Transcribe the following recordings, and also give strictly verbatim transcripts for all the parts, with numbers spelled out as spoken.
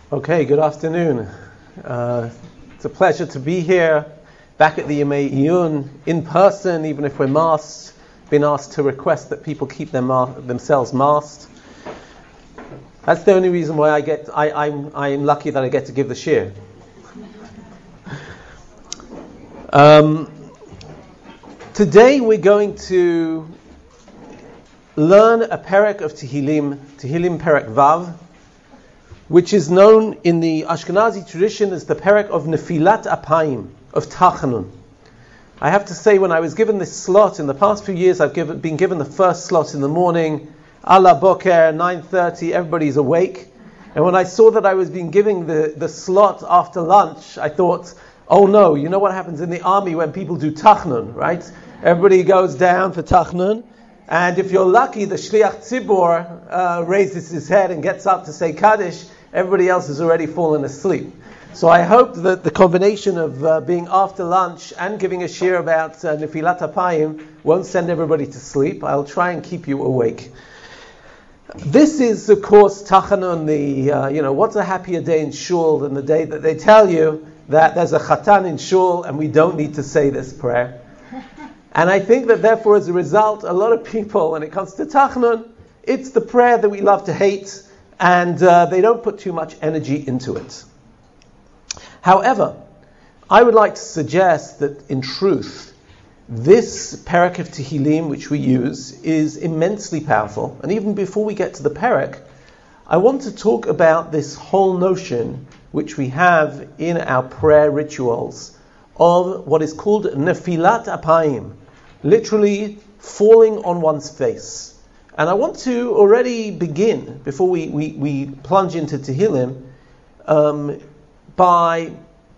Okay, good afternoon. Uh, it's a pleasure to be here, back at the Yemei Iyun, in person, even if we're masked. Been asked to request that people keep them ma- themselves masked. That's the only reason why I get. I, I'm I'm lucky that I get to give the shir. Um, today we're going to learn a perek of Tehillim, Tehillim Perek Vav, which is known in the Ashkenazi tradition as the perek of Nefilat Apayim, of Tachanun. I have to say, when I was given this slot, in the past few years I've given, been given the first slot in the morning, Ala Boker, nine thirty, everybody's awake. And when I saw that I was being given the, the slot after lunch, I thought, oh no, you know what happens in the army when people do Tachanun, right? Everybody goes down for Tachanun. And if you're lucky, the Shliach Tzibor uh, raises his head and gets up to say Kaddish. Everybody else has already fallen asleep. So I hope that the combination of uh, being after lunch and giving a shir about uh, Nefilat Apayim won't send everybody to sleep. I'll try and keep you awake. This is, of course, Tachanun, the, uh, you know, what's a happier day in shul than the day that they tell you that there's a chatan in shul and we don't need to say this prayer. And I think that therefore, as a result, a lot of people, when it comes to Tachanun, it's the prayer that we love to hate, and uh, they don't put too much energy into it. However, I would like to suggest that, in truth, this perek of Tehillim, which we use, is immensely powerful. And even before we get to the perek, I want to talk about this whole notion, which we have in our prayer rituals, of what is called Nefilat Apayim, literally falling on one's face. And I want to already begin, before we, we, we plunge into Tehillim, um, by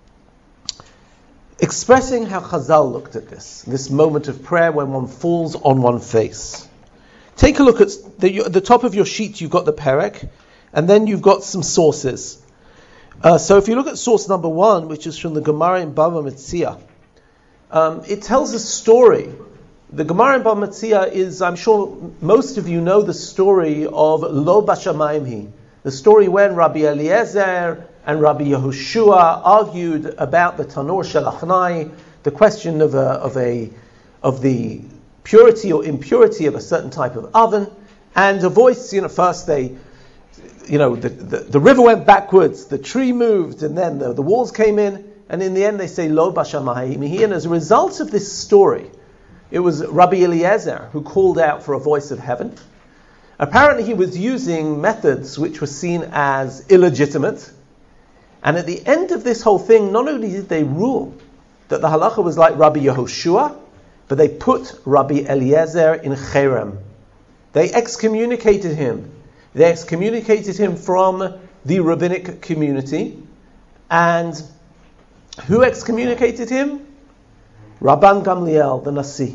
expressing how Chazal looked at this, this moment of prayer when one falls on one face. Take a look at the, the top of your sheet, you've got the perek, and then you've got some sources. Uh, so if you look at source number one, which is from the Gemara in Bava Metzia, um, it tells a story. The Gemara in Bava Metzia is, I'm sure most of you know the story of Lo Bashamayim Hi, the story when Rabbi Eliezer and Rabbi Yehoshua argued about the Tanur Shel Achnai, the question of a, of a of the purity or impurity of a certain type of oven, and a voice, you know, first they, you know, the, the, the river went backwards, the tree moved, and then the, the walls came in, and in the end they say Lo Bashamayim Hi, and as a result of this story, it was Rabbi Eliezer who called out for a voice of heaven. Apparently he was using methods which were seen as illegitimate. And at the end of this whole thing, not only did they rule that the halacha was like Rabbi Yehoshua, but they put Rabbi Eliezer in cherem. They excommunicated him. They excommunicated him from the rabbinic community. And who excommunicated him? Rabban Gamliel, the Nasi.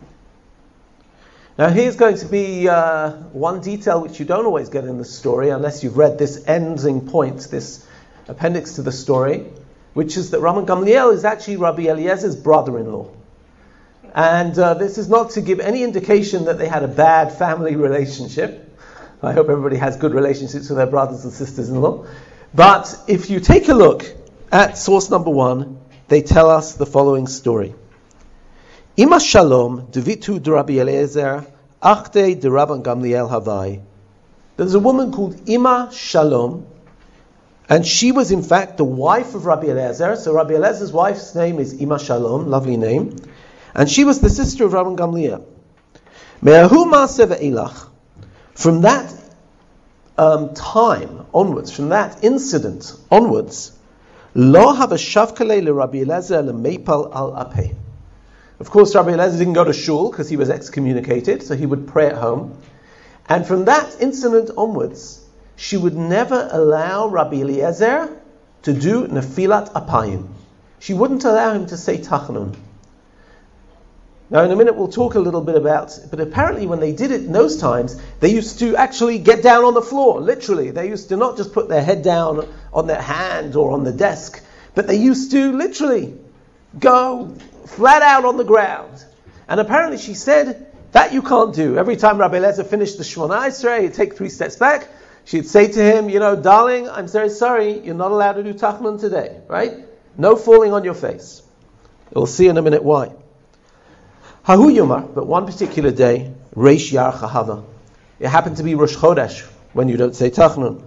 Now here's going to be uh, one detail which you don't always get in the story, unless you've read this ending point, this appendix to the story, which is that Rabban Gamliel is actually Rabbi Eliezer's brother-in-law. And uh, this is not to give any indication that they had a bad family relationship. I hope everybody has good relationships with their brothers and sisters-in-law. But if you take a look at source number one, they tell us the following story. Ima Shalom, Devitu de Rabbi Eliezer, Achte de Rabban Gamliel Havai. There's a woman called Ima Shalom, and she was in fact the wife of Rabbi Eliezer. So Rabbi Eliezer's wife's name is Ima Shalom, lovely name. And she was the sister of Rabban Gamliel. Me'ahu ma'aseh ve'elach. From that um, time onwards, from that incident onwards, Lo have a shavkale le Rabbi Eliezer le meipal al apeh. Of course, Rabbi Eliezer didn't go to shul because he was excommunicated, so he would pray at home. And from that incident onwards, she would never allow Rabbi Eliezer to do Nefilat Apayim. She wouldn't allow him to say Tachanun. Now, in a minute, we'll talk a little bit about, but apparently when they did it in those times, they used to actually get down on the floor, literally. They used to not just put their head down on their hand or on the desk, but they used to literally go flat out on the ground. And apparently she said, that you can't do. Every time Rabbi Eliezer finished the Shemona Esrei, he'd take three steps back. she'd say to him, you know, darling, I'm very sorry, you're not allowed to do Tachnun today, right? No falling on your face. We'll see in a minute why. Hahu Yomar, but one particular day, Reish Yar Chahava. It happened to be Rosh Chodesh, when you don't say Tachnun.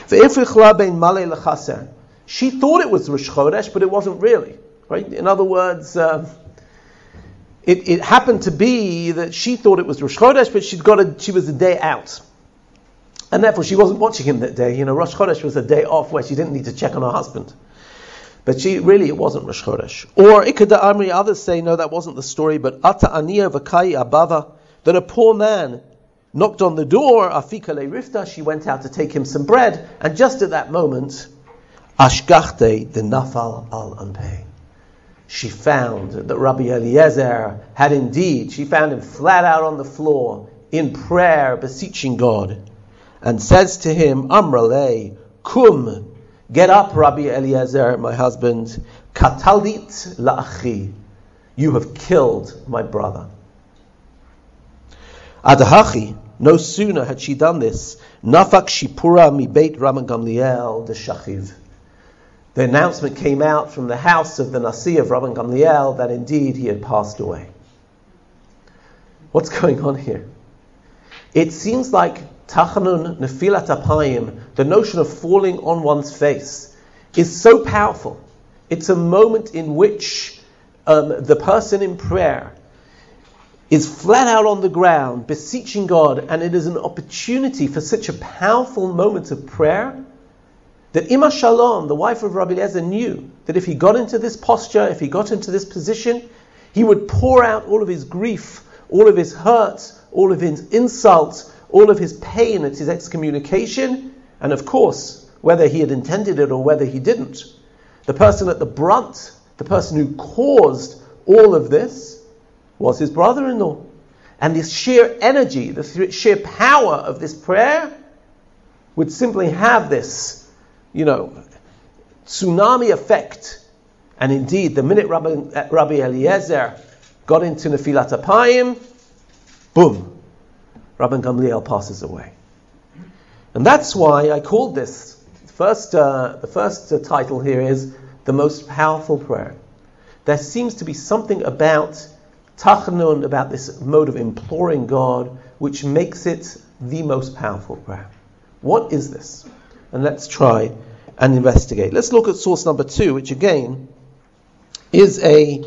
She thought it was Rosh Chodesh, but it wasn't really. Right? In other words, um, it, it happened to be that she thought it was Rosh Chodesh, but she'd got a, she was a day out. And therefore she wasn't watching him that day. You know, Rosh Chodesh was a day off where she didn't need to check on her husband. But she really, it wasn't Rosh Chodesh. Or Ikada Amri, others say, no, that wasn't the story, but Ata Aniya Vakai Abava, that a poor man knocked on the door, Afika Le Rifta, she went out to take him some bread, and just at that moment, Ashgachte the Nafal al Anpei. She found that Rabbi Eliezer had indeed, she found him flat out on the floor, in prayer, beseeching God, and says to him, Amrale, Kum, get up, Rabbi Eliezer, my husband, Katalit la'achi, you have killed my brother. Adahachi, no sooner had she done this, Nafak Shipura mi Beit Rabban Gamliel de Shachiv. The announcement came out from the house of the Nasi of Rabban Gamliel that indeed he had passed away. What's going on here? It seems like Tachanun Nefilat Apayim, the notion of falling on one's face, is so powerful. It's a moment in which um, the person in prayer is flat out on the ground, beseeching God, and it is an opportunity for such a powerful moment of prayer that Ima Shalom, the wife of Rabbi Eliezer, knew that if he got into this posture, if he got into this position, he would pour out all of his grief, all of his hurt, all of his insults, all of his pain at his excommunication, and of course, whether he had intended it or whether he didn't. The person at the brunt, the person who caused all of this, was his brother-in-law. And this sheer energy, the sheer power of this prayer would simply have this, you know, tsunami effect. And indeed, the minute Rabbi, Rabbi Eliezer got into Nefilat Apayim, boom, Rabban Gamliel passes away. And that's why I called this, first, uh, the first uh, title here is The Most Powerful Prayer. There seems to be something about Tachanun, about this mode of imploring God, which makes it the most powerful prayer. What is this? And let's try and investigate. Let's look at source number two, which again is a,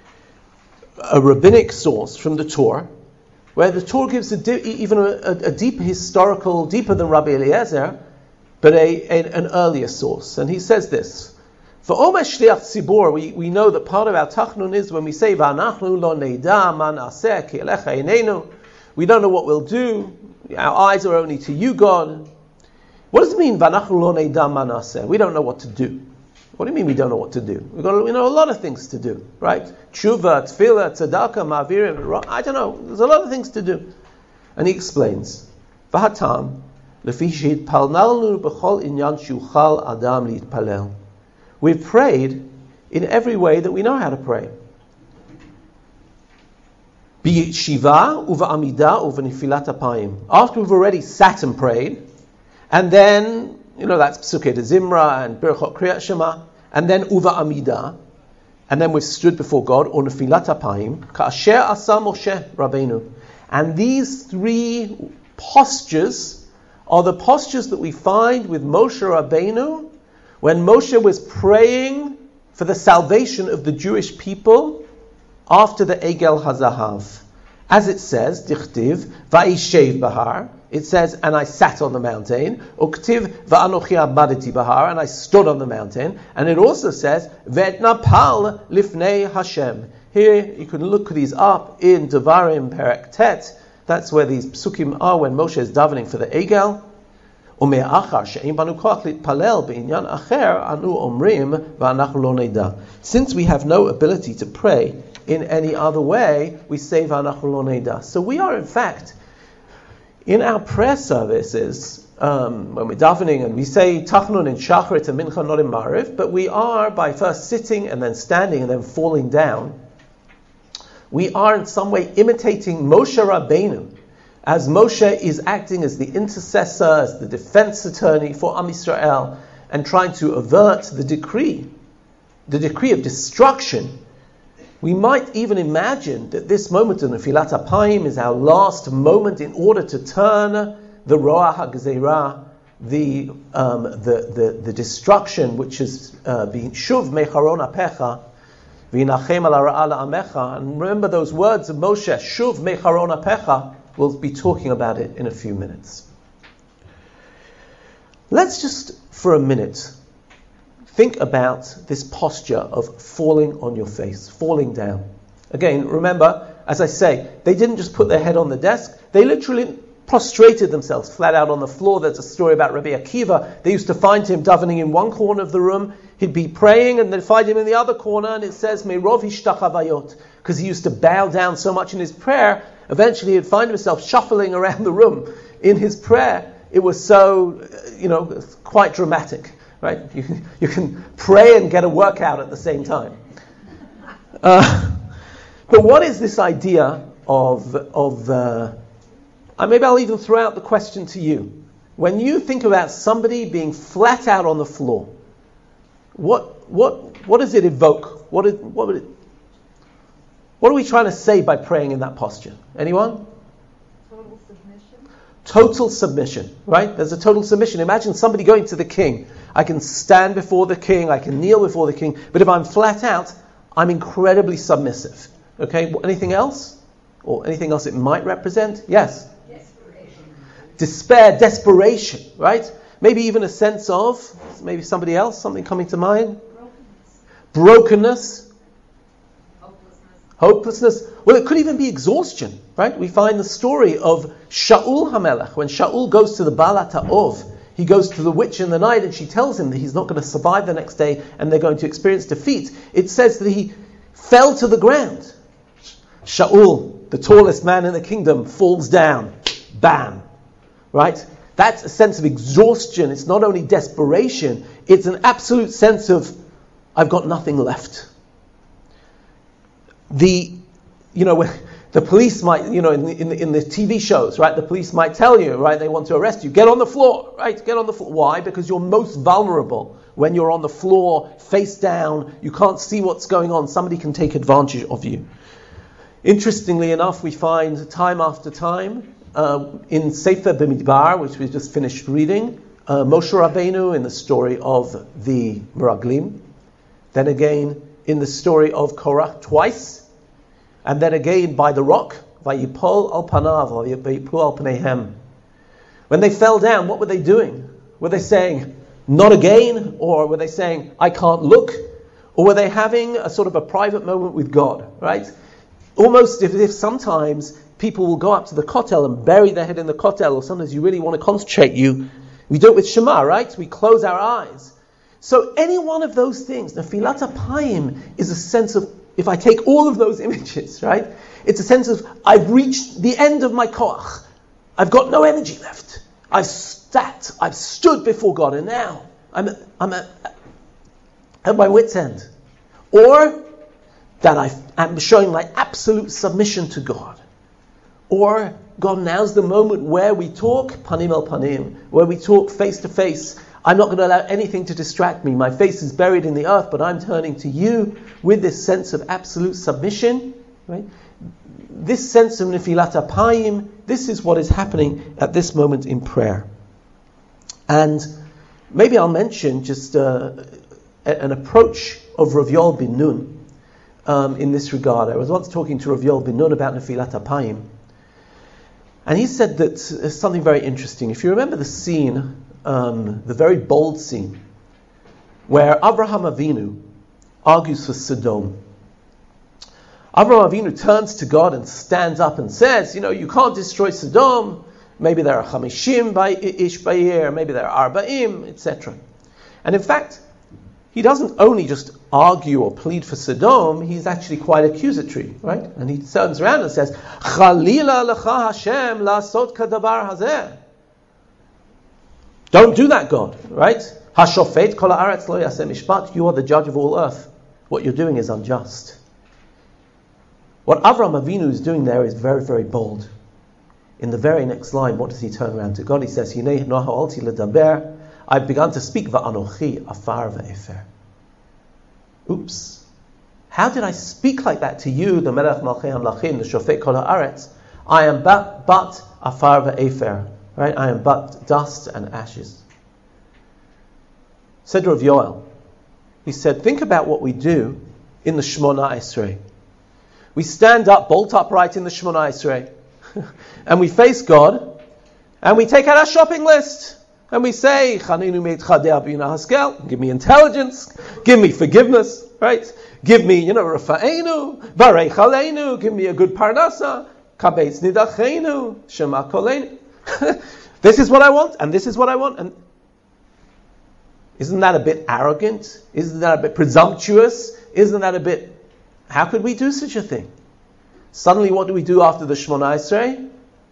a rabbinic source from the Torah, where the Torah gives a di- even a, a, a deeper historical, deeper than Rabbi Eliezer, but a, a, an earlier source. And he says this: for Omer Shliach Tzibor, we, we know that part of our Tachnun is when we say, V'anachnu lo neida ma na'aseh ki elecha einenu. We don't know what we'll do. Our eyes are only to you, God. What does it mean, V'anachnu lo neida ma na'aseh? We don't know what to do. What do you mean we don't know what to do? We've got, we know a lot of things to do, right? Tshuva, tefillah, tzedakah, ma'avirim. I don't know. There's a lot of things to do. And he explains, V'hatam, lefi she'itpalnalnu b'chol inyan shuchal adam li'itpalel. We've prayed in every way that we know how to pray. Shiva uva amida uva nifilat apayim. After we've already sat and prayed, and then, you know, that's Psukei de Zimra and Birchot Kriyat Shema, and then uva amida, and then we've stood before God, or nifilat apayim, ka'asher asa Moshe Rabbeinu. And these three postures are the postures that we find with Moshe Rabbeinu, when Moshe was praying for the salvation of the Jewish people after the Egel HaZahav. As it says, Dichtiv, Va'ishev Bahar, it says, and I sat on the mountain, Uktiv, Va'anochi Abaditi Bahar, and I stood on the mountain, and it also says, Ve'etnapal Lifnei Hashem. Here, you can look these up in Devarim Perek Tet, that's where these psukim are when Moshe is davening for the Egel. Since we have no ability to pray in any other way, we say v'anachnu lo neida. So we are, in fact, in our prayer services, um, when we're davening and we say Tachnun in Shacharit and Mincha, not in Mariv, but we are, by first sitting and then standing and then falling down, we are in some way imitating Moshe Rabbeinu, as Moshe is acting as the intercessor, as the defense attorney for Am Yisrael, and trying to avert the decree, the decree of destruction, we might even imagine that this moment in Nefilat Apayim is our last moment in order to turn the Roah HaGzeirah, the, um, the, the, the destruction which is uh, being Shuv Mecharon Apecha, V'inachem al ha'ra'ah la'amecha. And remember those words of Moshe, Shuv Mecharon Apecha. We'll be talking about it in a few minutes. Let's just, for a minute, think about this posture of falling on your face, falling down. Again, remember, as I say, they didn't just put their head on the desk, they literally prostrated themselves flat out on the floor. There's a story about Rabbi Akiva. They used to find him davening in one corner of the room, he'd be praying, and they'd find him in the other corner, and it says, Meirov hishtachavayot, because he used to bow down so much in his prayer, eventually he'd find himself shuffling around the room in his prayer. It was so, you know, quite dramatic. Right? You can, you can pray and get a workout at the same time. Uh, but what is this idea of, of uh, uh, maybe I'll even throw out the question to you. When you think about somebody being flat out on the floor, what what what does it evoke? What, is, what, would it, what are we trying to say by praying in that posture? Anyone? Total submission. Total submission, right? There's a total submission. Imagine somebody going to the king. I can stand before the king, I can kneel before the king, but if I'm flat out, I'm incredibly submissive. Okay, anything else? Or anything else it might represent? Yes? Desperation. Despair, desperation, right? Maybe even a sense of, maybe somebody else, something coming to mind? Brokenness. Brokenness. Hopelessness. Hopelessness. Well, it could even be exhaustion, right? We find the story of Shaul HaMelech. When Shaul goes to the Baal HaTa'ov, he goes to the witch in the night and she tells him that he's not going to survive the next day and they're going to experience defeat. It says that he fell to the ground. Shaul, the tallest man in the kingdom, falls down. Bam. Right? That's a sense of exhaustion. It's not only desperation, it's an absolute sense of, I've got nothing left. The, you know, the police might, you know, in the, in the, in the T V shows, right, the police might tell you, right, they want to arrest you. Get on the floor, right, get on the floor. Why? Because you're most vulnerable when you're on the floor, face down, you can't see what's going on. Somebody can take advantage of you. Interestingly enough, we find time after time, uh, in Sefer B'Midbar, which we just finished reading, uh, Moshe Rabbeinu in the story of the Meraglim, then again in the story of Korach twice, and then again by the rock, Vayipol al panav, Vayipol al panehem. When they fell down, what were they doing? Were they saying, not again? Or were they saying, I can't look? Or were they having a sort of a private moment with God, right? Almost if, if sometimes people will go up to the kotel and bury their head in the kotel, or sometimes you really want to concentrate, you, we do it with Shema, right? We close our eyes. So any one of those things, Nefilat Apayim is a sense of, if I take all of those images, right, it's a sense of, I've reached the end of my koach. I've got no energy left. I've sat, I've stood before God, and now I'm at, I'm at, at my wit's end. Or that I've, I'm showing my absolute submission to God. Or, God, now's the moment where we talk panim el panim, where we talk face to face. I'm not going to allow anything to distract me. My face is buried in the earth, but I'm turning to you with this sense of absolute submission. Right? This sense of Nefilat Apayim, this is what is happening at this moment in prayer. And maybe I'll mention just uh, an approach of Rav Yoel bin Nun um, in this regard. I was once talking to Rav Yoel bin Nun about Nefilat Apayim, and he said that uh, something very interesting. If you remember the scene, Um, the very bold scene where Abraham Avinu argues for Sodom. Abraham Avinu turns to God and stands up and says, you know, you can't destroy Sodom. Maybe there are Chamishim by Ish Bayir, maybe there are Arba'im, et cetera. And in fact, he doesn't only just argue or plead for Sodom, he's actually quite accusatory, right? And he turns around and says, Chalila lecha Hashem la'asot kadabar hazeh. Don't do that, God, right? Hashofet kol haaretz lo yaseh mishpat. You are the judge of all earth. What you're doing is unjust. What Avraham Avinu is doing there is very, very bold. in the very next line, what does he turn around to God? He says, Hinei noha'olti ledaber, I've begun to speak va'anochi afar ve'efer. Oops. How did I speak like that to you, the Melech Malchei Hamlachim, the Shofet Kol Haaretz? I am but, but afar ve'efer. Right? I am but dust and ashes. Said Rav Yoel, he said, think about what we do in the Shemona Esrei. We stand up, bolt upright in the Shemona Esrei, and we face God, and we take out our shopping list, and we say, Chaninu meitcha de'ah b'yina haskel, give me intelligence, give me forgiveness, right? Give me, you know, rafa'enu, varech aleinu, give me a good parnasa, kabeitz nidachenu, shema koleinu. This is what I want, and this is what I want, and isn't that a bit arrogant? Isn't that a bit presumptuous? Isn't that a bit... How could we do such a thing? Suddenly, what do we do after the Shemona Esrei?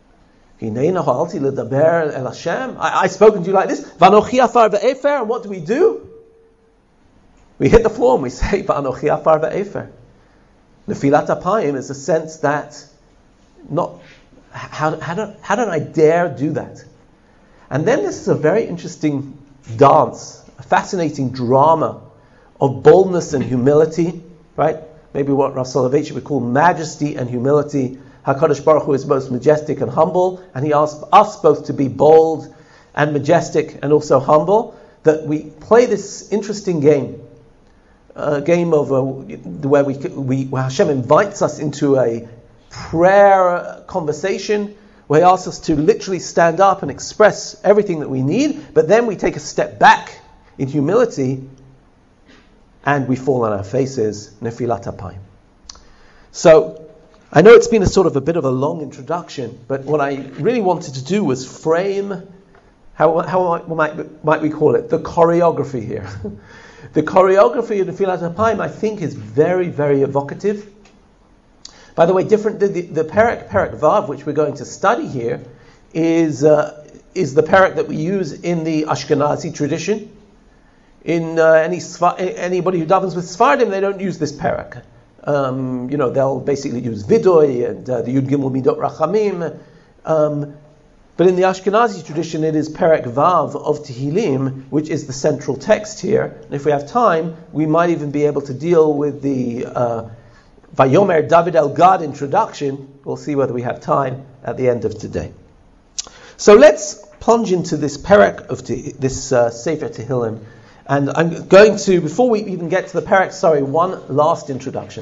I, I've spoken to you like this. V'anochi afar ve'efer. And what do we do? We hit the floor and we say, V'anochi afar ve'efer. Nefilat apayim is a sense that, not how, how, do, how did I dare do that? And then this is a very interesting dance, a fascinating drama of boldness and humility, right? Maybe what Rav Soloveitchik would call majesty and humility. HaKadosh Baruch Hu is most majestic and humble, and He asks us both to be bold and majestic and also humble, that we play this interesting game, a game of uh, where we, we where Hashem invites us into a prayer conversation, where He asks us to literally stand up and express everything that we need, but then we take a step back in humility and we fall on our faces, nefilat apayim. So, I know it's been a sort of a bit of a long introduction, but what I really wanted to do was frame, how, how might, might we call it, the choreography here. The choreography of nefilat apayim, I think, is very, very evocative. By the way, different the, the, the Perek, Perek Vav, which we're going to study here, is uh, is the Perek that we use in the Ashkenazi tradition. In uh, any anybody who davens with Sfardim, they don't use this Perek. Um, you know, they'll basically use Vidoy and uh, the Yud Gimel Midot Rachamim. Um, but in the Ashkenazi tradition, it is Perek Vav of Tehillim, which is the central text here. And if we have time, we might even be able to deal with the uh, Vayomer David El Gad introduction. We'll see whether we have time at the end of today. So let's plunge into this Perek of te- this uh, Sefer Tehillim. And I'm going to, before we even get to the Perek, sorry, one last introduction.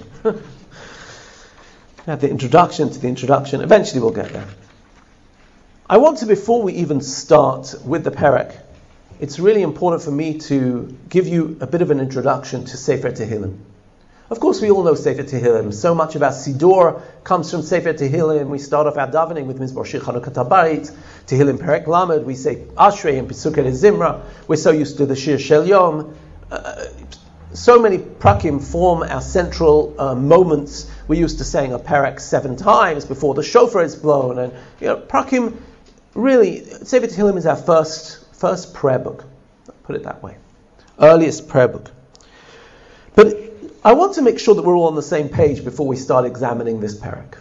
Have the introduction to the introduction. Eventually we'll get there. I want to, before we even start with the Perek, it's really important for me to give you a bit of an introduction to Sefer Tehillim. Of course, we all know Sefer Tehillim. So much of our Siddur comes from Sefer Tehillim. We start off our davening with Mizmor Shir Chanukah Tabarit, Tehillim Perek Lamed. We say Ashrei and Pesukei Zimra. We're so used to the Shir Shel Yom. Uh, so many prakim form our central uh, moments. We're used to saying a Perek seven times before the shofar is blown. And you know, prakim, really, Sefer Tehillim is our first first prayer book. Put it that way. Earliest prayer book. But I want to make sure that we're all on the same page before we start examining this Perek.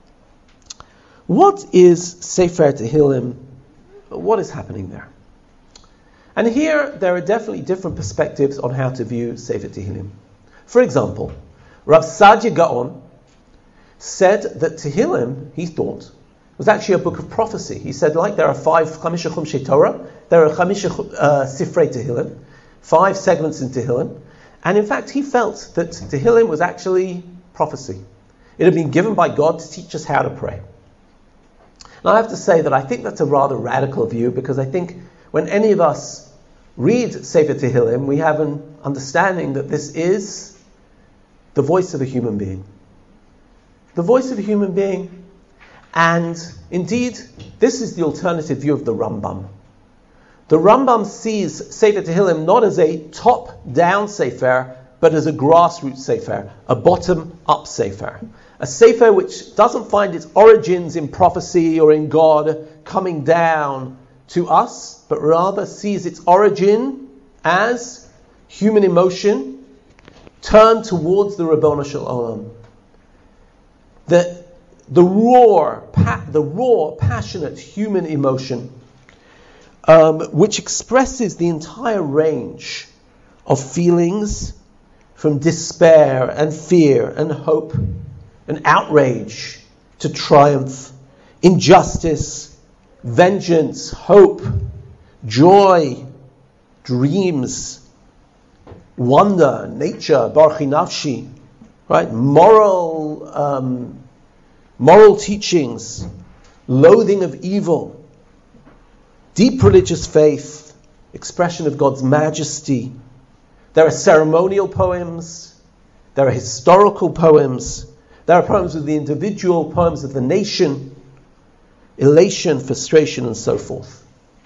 What is Sefer Tehillim? What is happening there? And here, there are definitely different perspectives on how to view Sefer Tehillim. For example, Rav Saadia Gaon said that Tehillim, he thought, was actually a book of prophecy. He said, like there are five Chamisha Chumshei Torah, there are Chamisha uh, Sifrei Tehillim, five segments in Tehillim. And in fact, he felt that Tehillim was actually prophecy. It had been given by God to teach us how to pray. Now I have to say that I think that's a rather radical view, because I think when any of us read Sefer Tehillim, we have an understanding that this is the voice of a human being. The voice of a human being. And indeed, this is the alternative view of the Rambam. The Rambam sees Sefer Tehillim not as a top-down Sefer, but as a grassroots Sefer, a bottom-up Sefer. A Sefer which doesn't find its origins in prophecy or in God coming down to us, but rather sees its origin as human emotion turned towards the Ribono Shel Olam. The, the raw, pa- the raw, passionate human emotion, um, which expresses the entire range of feelings from despair and fear and hope and outrage to triumph, injustice, vengeance, hope, joy, dreams, wonder, nature, barchi nafshi, right? Moral, um, moral teachings, loathing of evil, deep religious faith, expression of God's majesty. There are ceremonial poems, there are historical poems, there are poems of the individual, poems of the nation, elation, frustration, and so forth.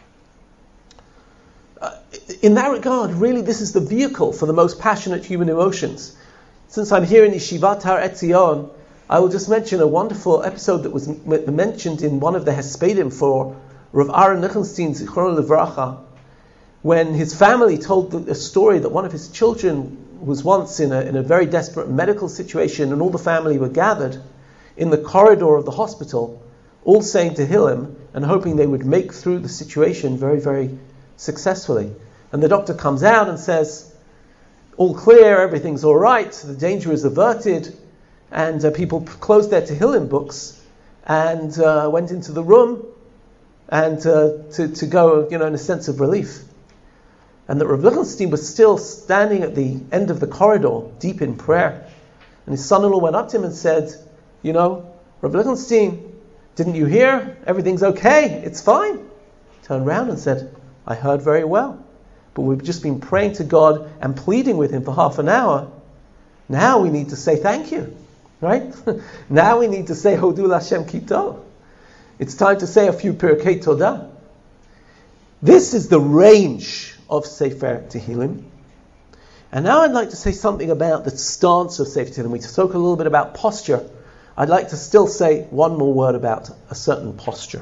Uh, in that regard, really, this is the vehicle for the most passionate human emotions. Since I'm here in Yeshivat Har Etzion, I will just mention a wonderful episode that was m- mentioned in one of the Hespedim for Rav Aaron Nichenstein, Zichrono Livracha, when his family told the, a story that one of his children was once in a, in a very desperate medical situation, and all the family were gathered in the corridor of the hospital, all saying Tehillim and hoping they would make through the situation very, very successfully. And the doctor comes out and says, all clear, everything's all right, the danger is averted, and uh, people p- closed their Tehillim books and uh, went into the room and uh, to, to go, you know, in a sense of relief. And that Rav Lichtenstein was still standing at the end of the corridor, deep in prayer. And his son-in-law went up to him and said, you know, Rav Lichtenstein, didn't you hear? Everything's okay, it's fine. Turned around and said, I heard very well. But we've just been praying to God and pleading with Him for half an hour. Now we need to say thank you, right? Now we need to say Hodul Hashem Kito. It's time to say a few Pirkei Todah. This is the range of Sefer Tehillim. And now I'd like to say something about the stance of Sefer Tehillim. We spoke a little bit about posture. I'd like to still say one more word about a certain posture.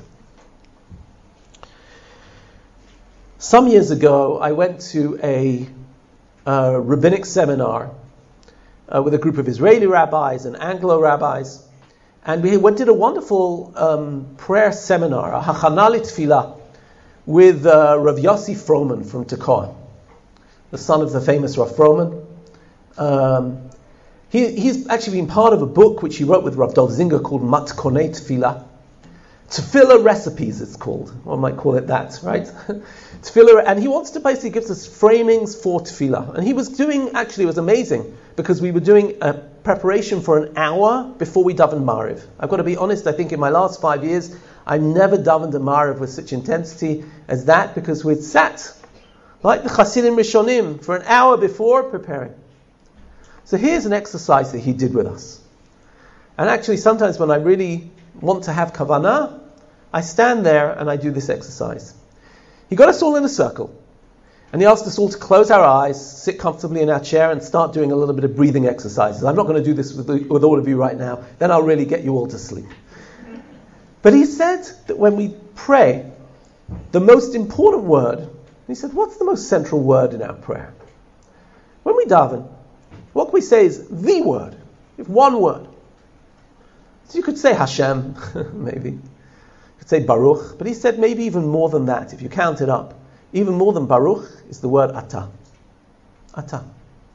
Some years ago, I went to a, a rabbinic seminar uh, with a group of Israeli rabbis and Anglo rabbis, and we went, did a wonderful um, prayer seminar, a Hachana L'Tfilah, with uh, Rav Yossi Froman from Tekoa, the son of the famous Rav Froman. Um, he, he's actually been part of a book which he wrote with Rav Dov Zinger called Matkonei Tefillah. Tefillah recipes, it's called. One might call it that, right? Tefillah, and he wants to basically give us framings for Tefillah. And he was doing, actually it was amazing, because we were doing a preparation for an hour before we daven Mariv. I've got to be honest, I think in my last five years, I've never davened a Mariv with such intensity as that, because we'd sat, like the Chasidim Rishonim, for an hour before preparing. So here's an exercise that he did with us. And actually sometimes when I really want to have kavanah, I stand there and I do this exercise. He got us all in a circle. And he asked us all to close our eyes, sit comfortably in our chair, and start doing a little bit of breathing exercises. I'm not going to do this with, the, with all of you right now. Then I'll really get you all to sleep. But he said that when we pray, the most important word, he said, what's the most central word in our prayer? When we daven, what we say is the word, if one word. So you could say Hashem, maybe. You could say Baruch, but he said maybe even more than that, if you count it up. Even more than Baruch is the word Atah. Atah.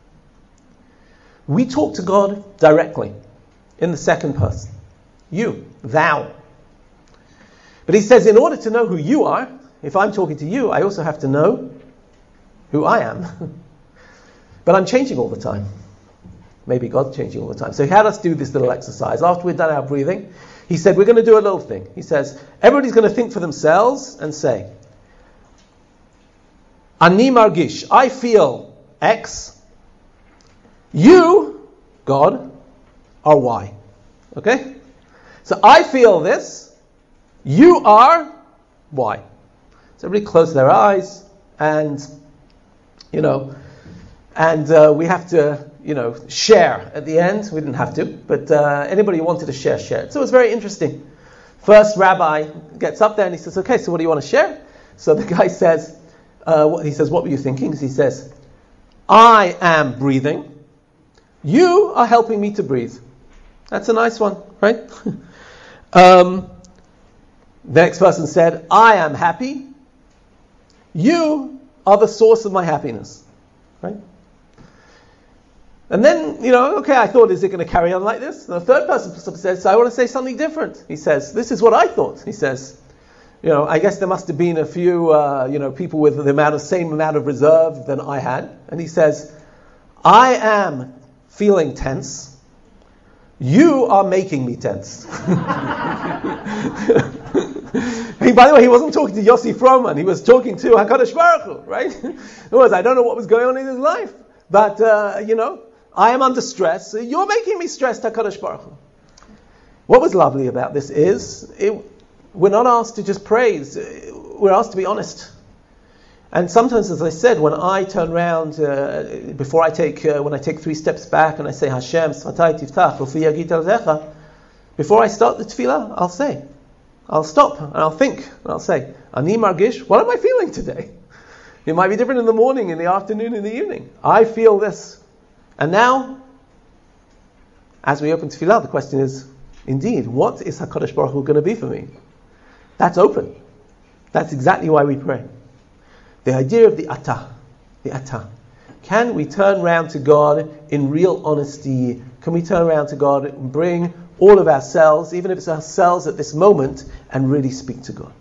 We talk to God directly, in the second person. You, thou. But he says, in order to know who you are, if I'm talking to you, I also have to know who I am. But I'm changing all the time. Maybe God's changing all the time. So he had us do this little exercise. After we'd done our breathing, he said, we're going to do a little thing. He says, everybody's going to think for themselves and say, Ani margish, I feel X. You, God, are Y. Okay? So I feel this. You are Y. So everybody close their eyes and, you know, and uh, we have to, you know, share at the end. We didn't have to, but uh, anybody who wanted to share, share. So it was very interesting. First rabbi gets up there and he says, okay, so what do you want to share? So the guy says, uh, what, he says, what were you thinking? He says, I am breathing. You are helping me to breathe. That's a nice one, right? Um, the next person said, I am happy. You are the source of my happiness. Right? And then, you know, okay, I thought, is it going to carry on like this? And the third person says, I want to say something different. He says, this is what I thought. He says, you know, I guess there must have been a few, uh, you know, people with the amount of same amount of reserve than I had. And he says, I am feeling tense. You are making me tense. He, by the way, he wasn't talking to Yossi Froman. He was talking to HaKadosh Baruch Hu, right? In other words, I don't know what was going on in his life. But, uh, you know, I am under stress. You're making me stressed, HaKadosh Baruch Hu. What was lovely about this is, it, we're not asked to just praise. We're asked to be honest. And sometimes, as I said, when I turn around, uh, before I take, uh, when I take three steps back and I say, Hashem, Sfatai Tiftach, Rufi Yagit Al-Zecha, before I start the tefillah, I'll say, I'll stop and I'll think and I'll say, Ani Margish, what am I feeling today? It might be different in the morning, in the afternoon, in the evening. I feel this. And now, as we open tefillah, the question is, indeed, what is HaKadosh Baruch Hu going to be for me? That's open. That's exactly why we pray. The idea of the atah, the atah. Can we turn around to God in real honesty? Can we turn around to God and bring all of ourselves, even if it's ourselves at this moment, and really speak to God?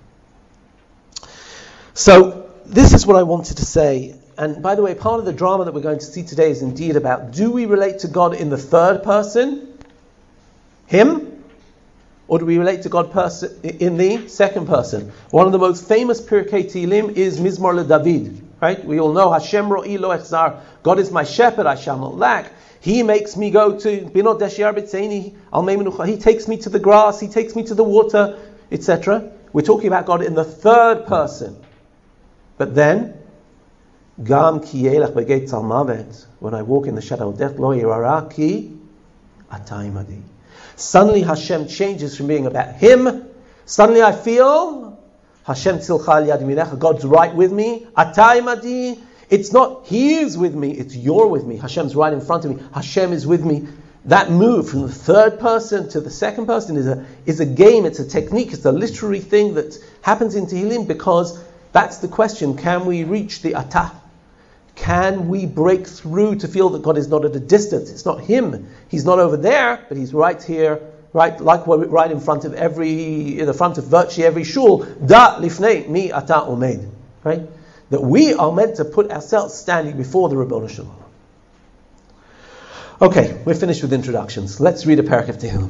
So, this is what I wanted to say. And by the way, part of the drama that we're going to see today is indeed about, do we relate to God in the third person? Him? Or do we relate to God person in the second person? One of the most famous Pirkei Tehillim is Mizmor LeDavid. Right? We all know Hashem ro'i lo echzar. God is my shepherd, I shall not lack. He makes me go to Binot Deshiar B'Tzeini Al Mei Menucha. He takes me to the grass. He takes me to the water, et cetera. We're talking about God in the third person. But then, Gam ki yelech b'geit tzal mavet. When I walk in the shadow of death, lo yirara ki atah imadi. Suddenly Hashem changes from being about Him. Suddenly I feel Hashem tzilcha al yad yaminecha. God's right with me. Atah imadi. It's not He is with me, it's you're with me. Hashem's right in front of me. Hashem is with me. That move from the third person to the second person is a is a game, it's a technique, it's a literary thing that happens in Tehillim, because that's the question. Can we reach the atah? Can we break through to feel that God is not at a distance? It's not Him. He's not over there, but He's right here, right, like we're right in front of every, in the front of virtually every shul. Da lifnei mi ata omed. Right? That we are meant to put ourselves standing before the Ribono Shel Olam. Okay, we're finished with introductions. Let's read a parak of Tehillim.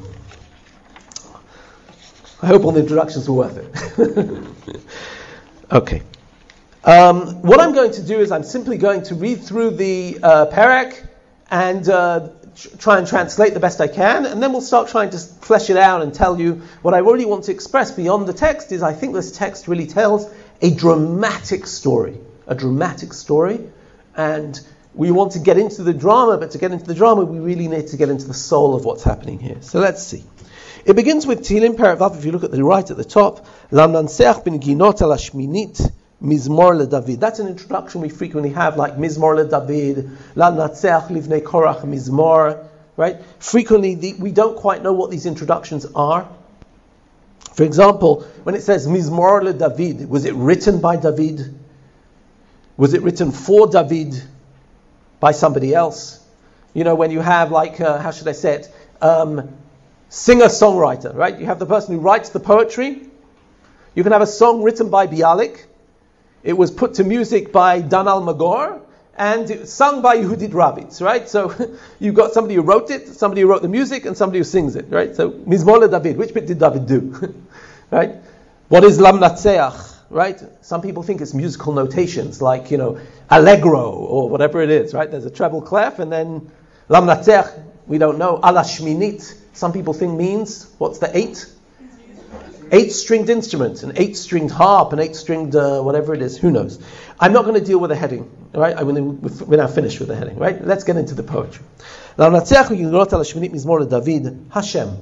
I hope all the introductions were worth it. Okay. Um, what I'm going to do is I'm simply going to read through the uh, parak and uh, tr- try and translate the best I can, and then we'll start trying to flesh it out and tell you what I really want to express beyond the text. Is I think this text really tells a dramatic story, a dramatic story, and we want to get into the drama, but to get into the drama we really need to get into the soul of what's happening here. So let's see. It begins with Tehillim Perek Vav. If you look at the right at the top, Lam nanseach ben ginot al hashminit Mizmor LeDavid. That's an introduction we frequently have, like Mizmor LeDavid, La Natseach Livnei Korach Mizmor, right? Frequently the, we don't quite know what these introductions are. For example, when it says Mizmor LeDavid, was it written by David? Was it written for David by somebody else? You know, when you have like, uh, how should I say it, um, singer-songwriter, right? You have the person who writes the poetry. You can have a song written by Bialik. It was put to music by Dan Almagor, and it was sung by Yehudit Rabitz, right? So you've got somebody who wrote it, somebody who wrote the music, and somebody who sings it, right? So Mizmor LeDavid, which bit did David do? Right? What is Lam Natseach, right? Some people think it's musical notations, like, you know, Allegro, or whatever it is, right? There's a treble clef, and then Lam Natseach, we don't know. Ala Shminit, some people think means, what's the eight? Eight-stringed instrument, an eight-stringed harp, an eight-stringed uh, whatever it is, who knows. I'm not going to deal with the heading, right? I'm going to, we're now finished with the heading, right? Let's get into the poetry. Hashem,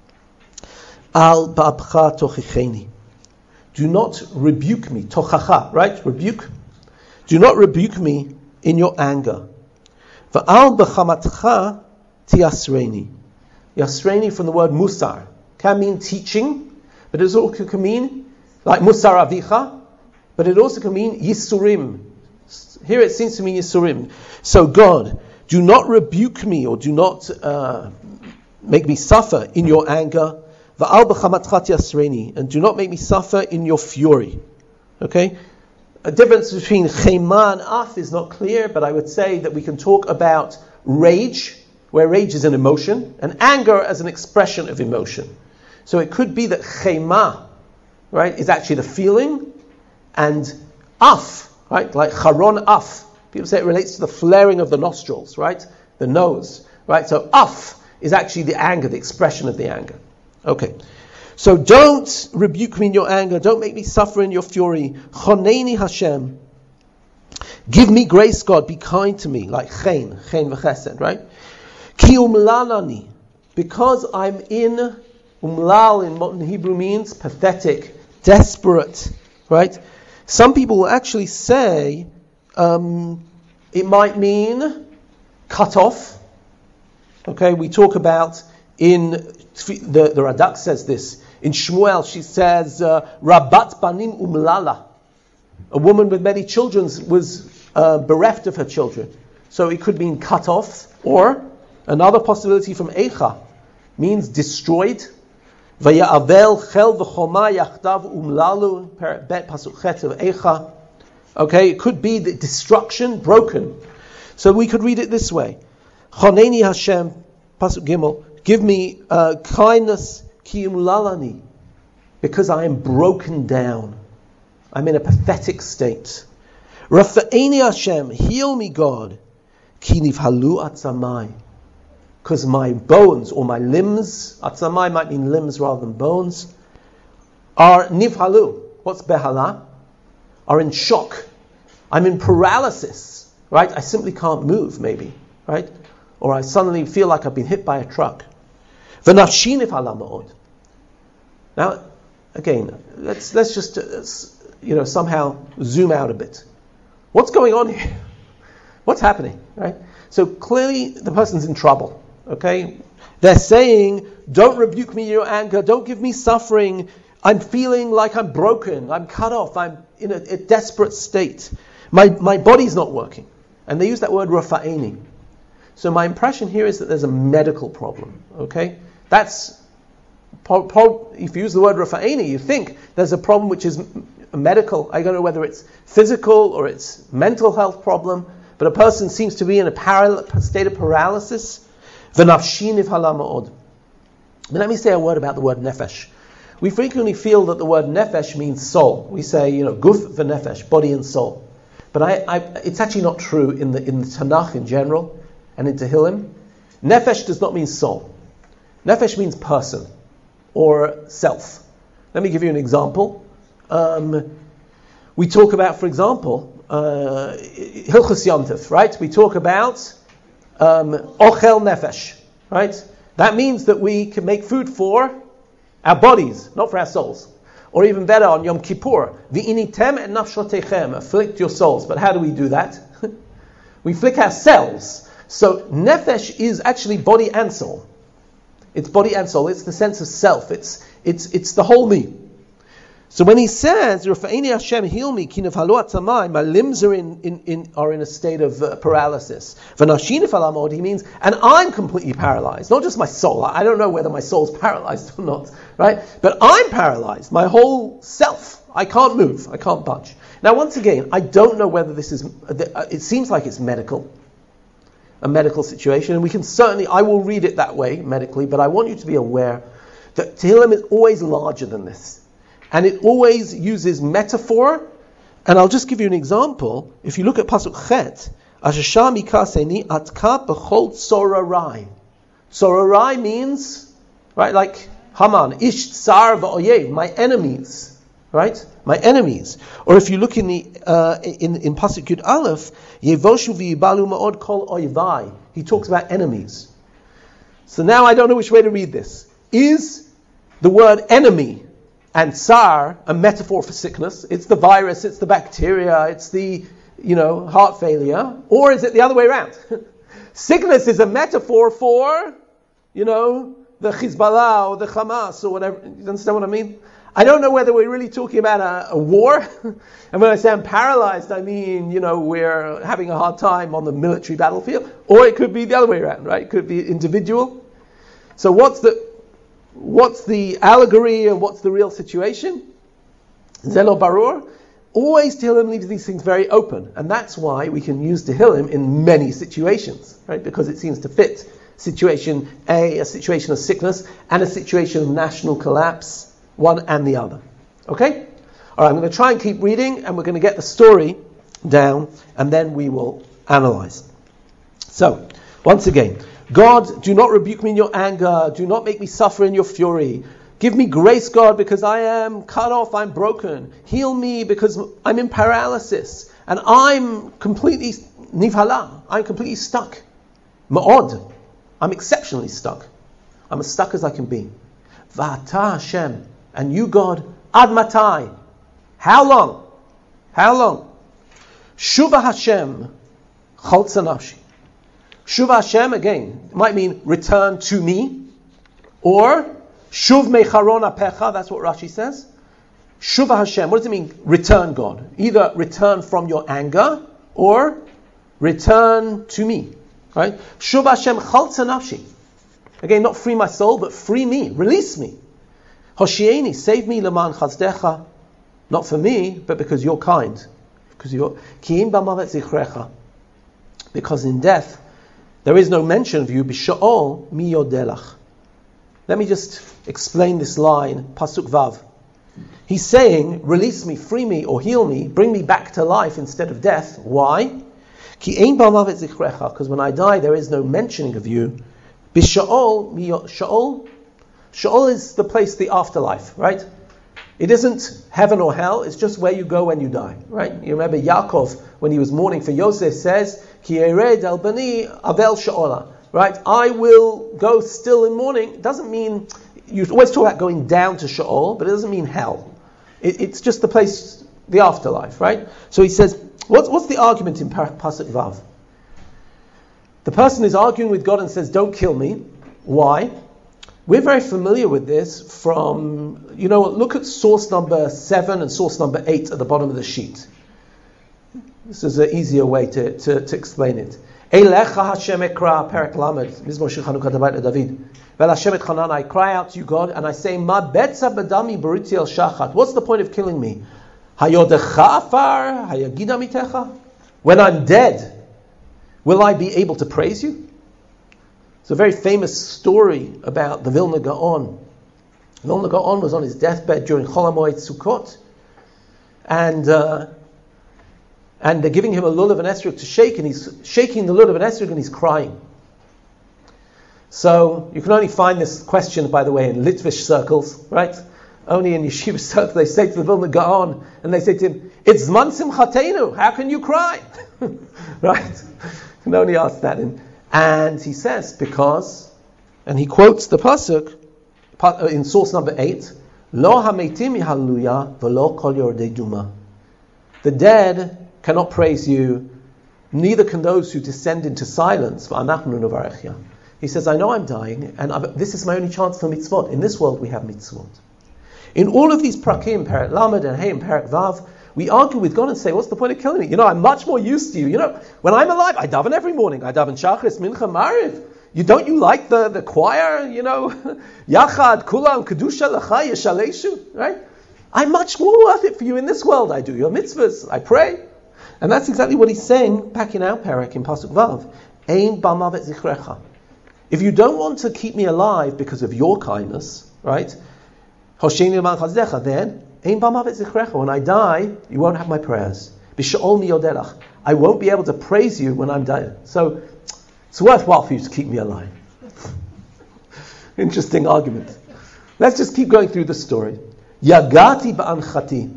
al ba'apcha tochicheni. Do not rebuke me, tochacha, right? Rebuke. Do not rebuke me in your anger. Va'al b'chamatcha tiasreini. Yasreini from the word musar. can mean teaching, but it also can mean like Musar Avicha, but it also can mean Yisurim. Here it seems to mean Yisurim. So God, do not rebuke me or do not uh, make me suffer in your anger. Va'al b'chamatchat yasreni, and do not make me suffer in your fury. Okay? A difference between chema and af is not clear, but I would say that we can talk about rage, where rage is an emotion, and anger as an expression of emotion. So it could be that chema, right, is actually the feeling, and af, right, like charon af. People say it relates to the flaring of the nostrils, right, the nose, right. So af is actually the anger, the expression of the anger. Okay. So don't rebuke me in your anger. Don't make me suffer in your fury. Choneini Hashem. Give me grace, God. Be kind to me. Like chen, chen v'chesed, right? Ki umlalani. Because I'm in, umlal in modern Hebrew means pathetic, desperate, right? Some people will actually say um, it might mean cut off. Okay, we talk about in the, the Radak says this. In Shmuel, she says, uh, Rabat banim umlala. A woman with many children was uh, bereft of her children. So it could mean cut off, or another possibility from Eicha means destroyed. Vaya'avel chel v'choma yachdav umlalu, bet pasuk chet of Eicha. Okay, it could be the destruction, broken. So we could read it this way. Choneini Hashem, pasuk gimel. Give me uh, kindness, ki umlalani, because I am broken down. I'm in a pathetic state. Rafa'eni Hashem, heal me, God, ki nivhalu atzamai, because my bones or my limbs, atzamai might mean limbs rather than bones, are nivhalu. What's behala? Are in shock. I'm in paralysis, right? I simply can't move, maybe, right? Or I suddenly feel like I've been hit by a truck. V'nafshi nivhala ma'od. Now, again, let's let's just uh, you know somehow zoom out a bit. What's going on here? What's happening, right? So clearly the person's in trouble. Okay, they're saying, "Don't rebuke me in your anger. Don't give me suffering. I'm feeling like I'm broken. I'm cut off. I'm in a, a desperate state. My my body's not working." And they use that word rafa'eni. So my impression here is that there's a medical problem. Okay, that's pro- pro- if you use the word rafa'eni, you think there's a problem which is a medical. I don't know whether it's physical or it's mental health problem, but a person seems to be in a paral- state of paralysis. V'nafshi nivhala ma'od. But let me say a word about the word nefesh. We frequently feel that the word nefesh means soul. We say, you know, guf v'nefesh, body and soul. But I, I, it's actually not true in the in the Tanakh in general and in Tehillim. Nefesh does not mean soul. Nefesh means person or self. Let me give you an example. Um, we talk about, for example, uh, Hilchos Yom Tov, right? We talk about um, ochel nefesh, right? That means that we can make food for our bodies, not for our souls. Or even better, on Yom Kippur, v'initem et nafshotechem, afflict your souls. But how do we do that? We flick ourselves. So nefesh is actually body and soul. It's body and soul. It's the sense of self. It's it's it's the whole me. So when he says, "Rafa'eni Hashem, heal me," ki nivhalu atzamai, my limbs are in, in, in are in a state of uh, paralysis. V'nashi nivhala ma'od, he means, and I'm completely paralyzed. Not just my soul. I don't know whether my soul's paralyzed or not, right? But I'm paralyzed. My whole self. I can't move. I can't budge. Now, once again, I don't know whether this is. It seems like it's medical. A medical situation, and we can certainly, I will read it that way medically, but I want you to be aware that Tehillim is always larger than this. And it always uses metaphor, and I'll just give you an example. If you look at Pasuk Chet, Ashashah mikaseni atka b'chol tzorarai. Tzorarai means, right, like Haman, ish tsar v'oyev, my enemies. Right, my enemies. Or if you look in the uh, in in Pasuk Yud Aleph, Yevoshu v'yibalu ma'od kol oyvai. He talks about enemies. So now I don't know which way to read this. Is the word enemy and tsar a metaphor for sickness? It's the virus, it's the bacteria, it's the you know heart failure, or is it the other way around? Sickness is a metaphor for you know the Hezbollah or the Hamas or whatever. You understand what I mean? I don't know whether we're really talking about a, a war. And when I say I'm paralyzed, I mean, you know, we're having a hard time on the military battlefield. Or it could be the other way around, right? It could be individual. So what's the what's the allegory and what's the real situation? Zelo Barur. Always Tehillim leaves these things very open. And that's why we can use Tehillim in many situations, right? Because it seems to fit situation A, a situation of sickness, and a situation of national collapse, one and the other. Okay? All right, I'm going to try and keep reading, and we're going to get the story down, and then we will analyze. So, once again, God, do not rebuke me in your anger. Do not make me suffer in your fury. Give me grace, God, because I am cut off, I'm broken. Heal me because I'm in paralysis. And I'm completely nivhala. I'm completely stuck. Ma'od. I'm exceptionally stuck. I'm as stuck as I can be. V'ata Hashem. And you, God, ad matai. How long? How long? Shuva Hashem. Chaltza nafshi. Shuva Hashem, again, it might mean return to me. Or Shuv mecharon apecha, that's what Rashi says. Shuva Hashem, what does it mean? Return, God. Either return from your anger or return to me. Right? Shuv Hashem chaltza nafshi. Again, not free my soul, but free me, release me. Hoshieni, save me leman chazdecha. Not for me, but because you're kind. Because you're ki im b'mavet zichrecha. Because in death there is no mention of you. B'sha'ol mi yodelach. Let me just explain this line, Pasuk Vav. He's saying, release me, free me, or heal me, bring me back to life instead of death. Why? Because when I die, there is no mentioning of you. B'sha'ol, Sha'ol, Sha'ol is the place, the afterlife, right? It isn't heaven or hell, it's just where you go when you die, right? You remember Yaakov, when he was mourning for Yosef, says, Ki ered el bani avel sha'ola. Right, I will go still in mourning. It doesn't mean, you always talk about going down to Sheol, but it doesn't mean hell. It, it's just the place, the afterlife, right? So he says, what's, what's the argument in Pasuk Vav? The person is arguing with God and says, don't kill me. Why? We're very familiar with this from, you know, look at source number seven and source number eight at the bottom of the sheet. This is an easier way to, to, to explain it. Eilecha Hashem ekra, Perek Lamed, Mizmor Shir Chanukah David David. Vel Hashem et Chanan, I cry out to you, God, and I say, Ma betza bedami bariti el shachat. What's the point of killing me? Hayodecha afar, hayagida mitecha. When I'm dead, will I be able to praise you? It's a very famous story about the Vilna Gaon. Vilna Gaon was on his deathbed during Chol HaMoed Sukkot, and uh, And they're giving him a lulav and esrog to shake, and he's shaking the lulav and esrog, and he's crying. So you can only find this question, by the way, in Litvish circles, right? Only in yeshiva circles they say to the Vilna Gaon, and they say to him, "It's Zman Simchatenu. How can you cry?" Right? You can only ask that. And, and he says because, and he quotes the pasuk in source number eight, "Lo hametim hallelujah v'lo kol yordei duma." The dead cannot praise you, neither can those who descend into silence. He says, I know I'm dying, and I've, this is my only chance for mitzvot. In this world we have mitzvot. In all of these prakim, Perek Lamed and Hey and Perek Vav, we argue with God and say, what's the point of killing me? You know, I'm much more used to you. You know, when I'm alive, I daven every morning. I daven Shachris, Mincha, Mariv. You don't you like the, the choir? You know, Yachad, Kulam, Kedusha, Lacha, Yeshaleshu, right? I'm much more worth it for you in this world. I do your mitzvahs. I pray. And that's exactly what he's saying back in our parak in Pasuk Vav. Ein b'mavet zichrecha. If you don't want to keep me alive because of your kindness, right? Hosheni l'man chazdecha, then ein b'mavet zichrecha. When I die, you won't have my prayers. B'sha'ol mi yodelach. I won't be able to praise you when I'm dead. So it's worthwhile for you to keep me alive. Interesting argument. Let's just keep going through the story. Yagati ba'anchati.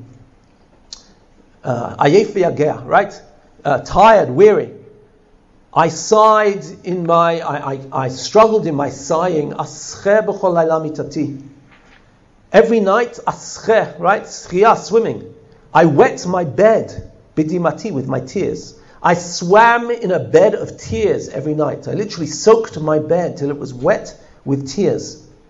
Ayef v'yageh, right? Uh, tired, weary. I sighed in my, I, I, I struggled in my sighing. Ascheh b'chol layla mitati. Every night, ascheh, right? Schiyah, swimming. I wet my bed, bidimati, with my tears. I swam in a bed of tears every night. I literally soaked my bed till it was wet with tears.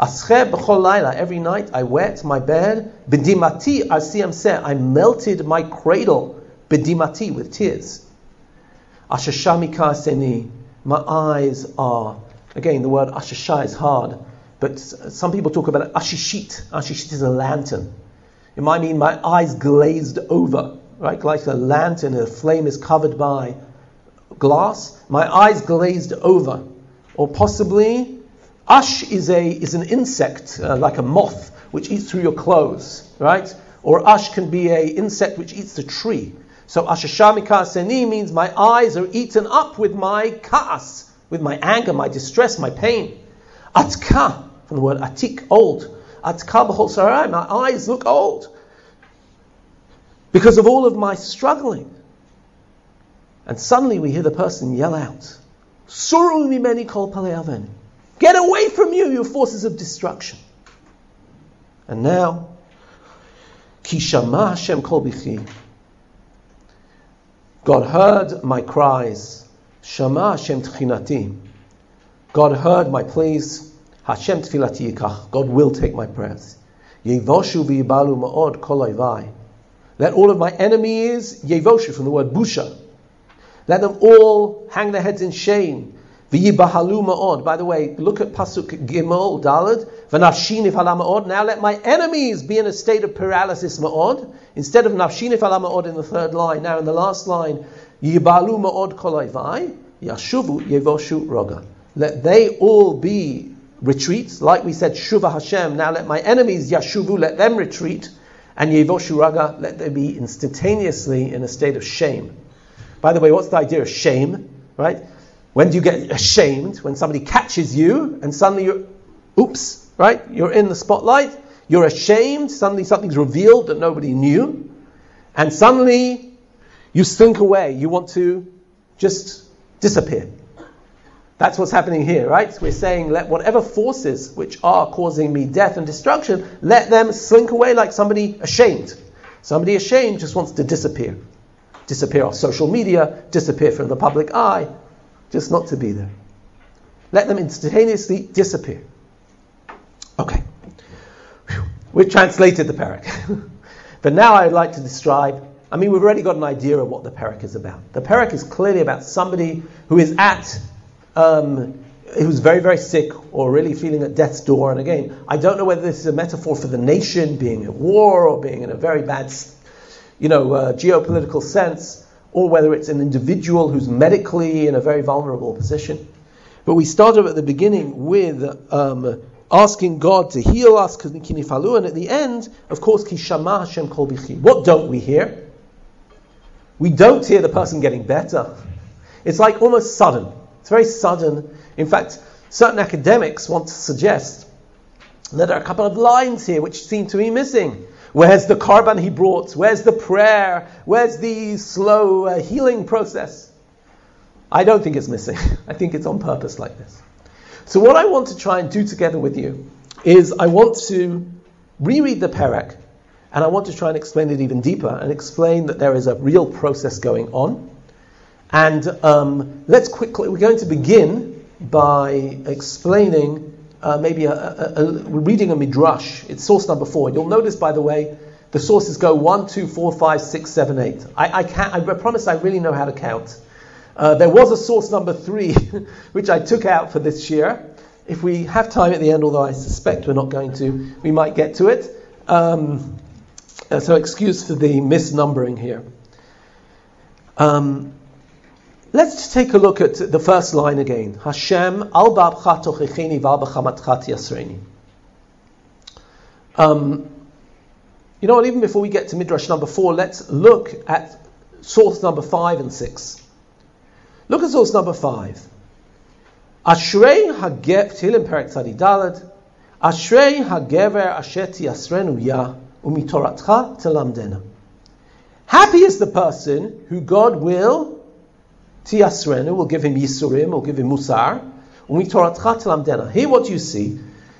Ascher b'chol laila, every night I wet my bed. B'dimati asiyam seh, I melted my cradle. B'dimati, with tears. Ashashamika seni, my eyes are, again the word ashasha is hard, but some people talk about ashishit. Ashishit is a lantern. It might mean my eyes glazed over, right? Like a lantern, a flame is covered by glass. My eyes glazed over. Or possibly, ash is a is an insect, uh, like a moth, which eats through your clothes, right? Or ash can be a insect which eats the tree. So ashashamika seni means my eyes are eaten up with my ka'as, with my anger, my distress, my pain. Atka, from the word atik, old. Atka b'chol sarai, my eyes look old because of all of my struggling. And suddenly we hear the person yell out, Suru mimeni kol palei aven. Get away from you, you forces of destruction. And now, Ki shama Hashem kol bichi. God heard my cries. Shama Hashem tchinati. God heard my pleas. Hashem tfilati yikach. God will take my prayers. Yevoshu v'yibalu ma'od kol oivai. Let all of my enemies, yevoshu from the word busha, let them all hang their heads in shame. V'yibahalu ma'od. By the way, look at Pasuk Gimel, Daled. V'nafshi nifala ma'od. Now let my enemies be in a state of paralysis ma'od. Instead of nafshi nifala ma'od in the third line. Now in the last line, Yibahalu ma'od kol oivai. Yashuvu yevoshu roga. Let they all be retreats. Like we said, Shuva Hashem. Now let my enemies, Yashuvu, let them retreat. And yevoshu raga, let them be instantaneously in a state of shame. By the way, what's the idea of shame, right? When do you get ashamed? When somebody catches you and suddenly you're, oops, right? You're in the spotlight. You're ashamed. Suddenly something's revealed that nobody knew. And suddenly you slink away. You want to just disappear. That's what's happening here, right? We're saying let whatever forces which are causing me death and destruction, let them slink away like somebody ashamed. Somebody ashamed just wants to disappear. Disappear off social media, disappear from the public eye, just not to be there. Let them instantaneously disappear. Okay. Whew. We've translated the parak. But now I'd like to describe, I mean, we've already got an idea of what the parak is about. The parak is clearly about somebody who is at, um, who's very, very sick or really feeling at death's door. And again, I don't know whether this is a metaphor for the nation being at war or being in a very bad you know, uh, geopolitical sense, or whether it's an individual who's medically in a very vulnerable position. But we started at the beginning with um, asking God to heal us, and at the end, of course, Ki shama Hashem kol bichi. What don't we hear? We don't hear the person getting better. It's like almost sudden. It's very sudden. In fact, certain academics want to suggest that there are a couple of lines here which seem to be missing. Where's the korban he brought? Where's the prayer? Where's the slow uh, healing process? I don't think it's missing. I think it's on purpose like this. So what I want to try and do together with you is I want to reread the parak, and I want to try and explain it even deeper and explain that there is a real process going on. And um, let's quickly, we're going to begin by explaining Uh, maybe a, a, a, reading a midrash. It's source number four. You'll notice, by the way, the sources go one, two, four, five, six, seven, eight. I, I can't. I promise I really know how to count. Uh, there was a source number three, which I took out for this year. If we have time at the end, although I suspect we're not going to, we might get to it. Um, uh, so excuse for the misnumbering here. Um, Let's take a look at the first line again. Hashem al ba'abcha tochecheni v'al b'chamatcha tiyasreni. Um, you know what, even before we get to Midrash number four, let's look at source number five and six. Look at source number five. Ashrei hagev, Tehillim Perek Tzadi Daled, Ashrei hagever asher tiyasrenu ya umitoratcha telamdena. Happy is the person who God will Tiyasrenu, will give him Yisurim, will give him Musar. Here what you see,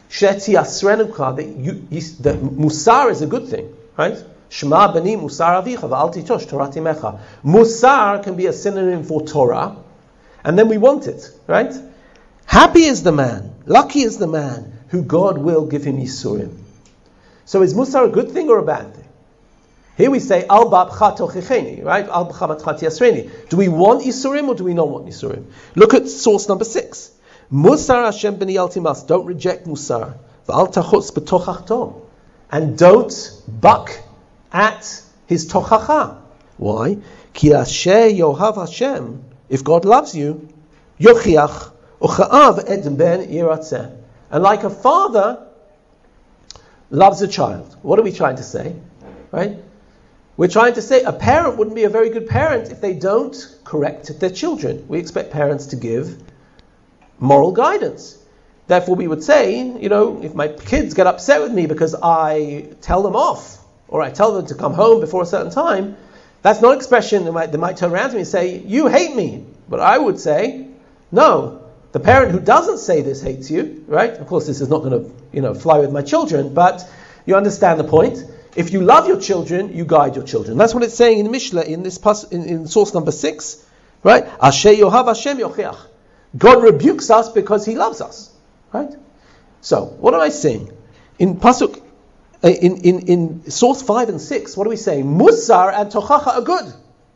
that Musar is a good thing, right? Shema bani Musar avicha v'al titosh Torah timecha. Musar can be a synonym for Torah, and then we want it, right? Happy is the man, lucky is the man, who God will give him Yisurim. So is Musar a good thing or a bad thing? Here we say, Al ba'apcha tochicheni, right? Al b'chamatcha tiasreni. Do we want Yisurim or do we not want Yisurim? Look at source number six. Musar Hashem b'ni altimas. Don't reject Musar. V'al tachutz b'tochachto. And don't buck at his tochacha. Why? Ki asher yohav Hashem. If God loves you, yochiach ucha'av ed ben yiratzeh. And like a father loves a child. What are we trying to say? Right? We're trying to say a parent wouldn't be a very good parent if they don't correct their children. We expect parents to give moral guidance. Therefore, we would say, you know, if my kids get upset with me because I tell them off, or I tell them to come home before a certain time, that's not an expression. They might, they might turn around to me and say, you hate me. But I would say, no, the parent who doesn't say this hates you, right? Of course, this is not going to, you know, fly with my children, but you understand the point. If you love your children, you guide your children. That's what it's saying in Mishle, in this pas- in, in source number six, right? Asher yohav Hashem yochiach. God rebukes us because He loves us, right? So, what am I saying? In pasuk, in in in source five and six, what are we saying? Musar and tochacha are good.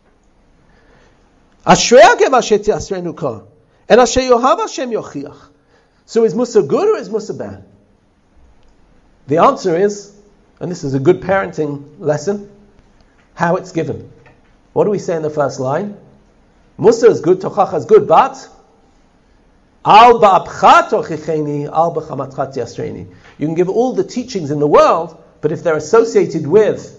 Ashrei hagev asher tiasrenu kol, and asher yohav Hashem yochiach. So, is Musar good or is Musar bad? The answer is, and this is a good parenting lesson, how it's given. What do we say in the first line? Musar is good, tochacha is good, but al ba'apcha tochicheni, al b'chamatcha tiasreni. You can give all the teachings in the world, but if they're associated with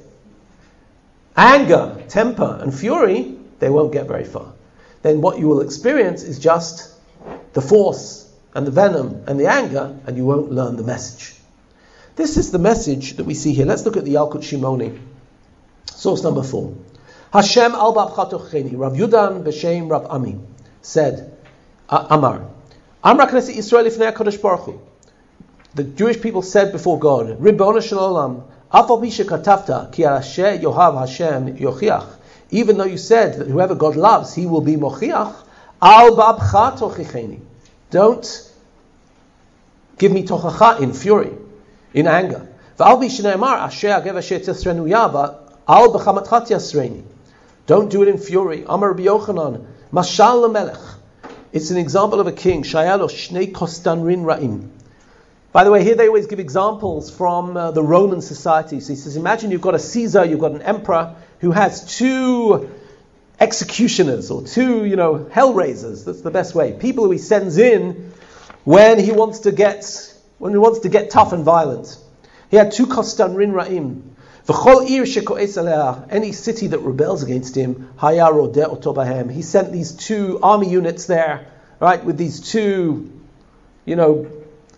anger, temper, and fury, they won't get very far. Then what you will experience is just the force and the venom and the anger, and you won't learn the message. This is the message that we see here. Let's look at the Yalkut Shimoni. Source number four. Hashem al ba'apcha tochicheni. Rav Yudan b'shem Rav Ami said, Amar, Amra Knesset Yisrael lifnei HaKadosh Baruch Hu. The Jewish people said before God, Ribono shel olam, af al pi shekatavta, ki asher yohav Hashem yochiach. Even though you said that whoever God loves, He will be mochiach, al ba'apcha tochicheni. Don't give me tochacha in fury, in anger. V'al bi shneimar asher hagev asher tiasrenu yava, al b'chamatcha tiasreni. Don't do it in fury. Amar Rabbi Yochanan, mashal lemelech. It's an example of a king. Shayalo shnei kostanrin ra'im. By the way, here they always give examples from uh, the Roman society. So he says, imagine you've got a Caesar, you've got an emperor who has two executioners or two, you know, hellraisers. That's the best way. People who he sends in when he wants to get when he wants to get tough and violent. He had two kostanrin ra'im. V'chol ir sheko'es alea, any city that rebels against him, haya rodeh oto bahem. He sent these two army units there, right, with these two, you know,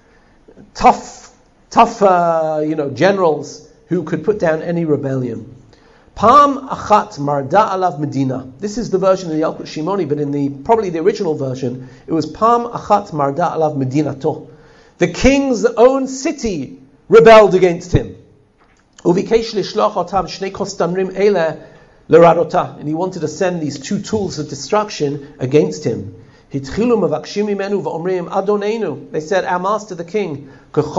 tough, tough, uh, you know, generals who could put down any rebellion. Pam achat marda alav medina. This is the version of the Yalkut Shimoni, but in the probably the original version, it was Pam achat marda alav medinato. The king's own city rebelled against him. And he wanted to send these two tools of destruction against him. They said, our master the king,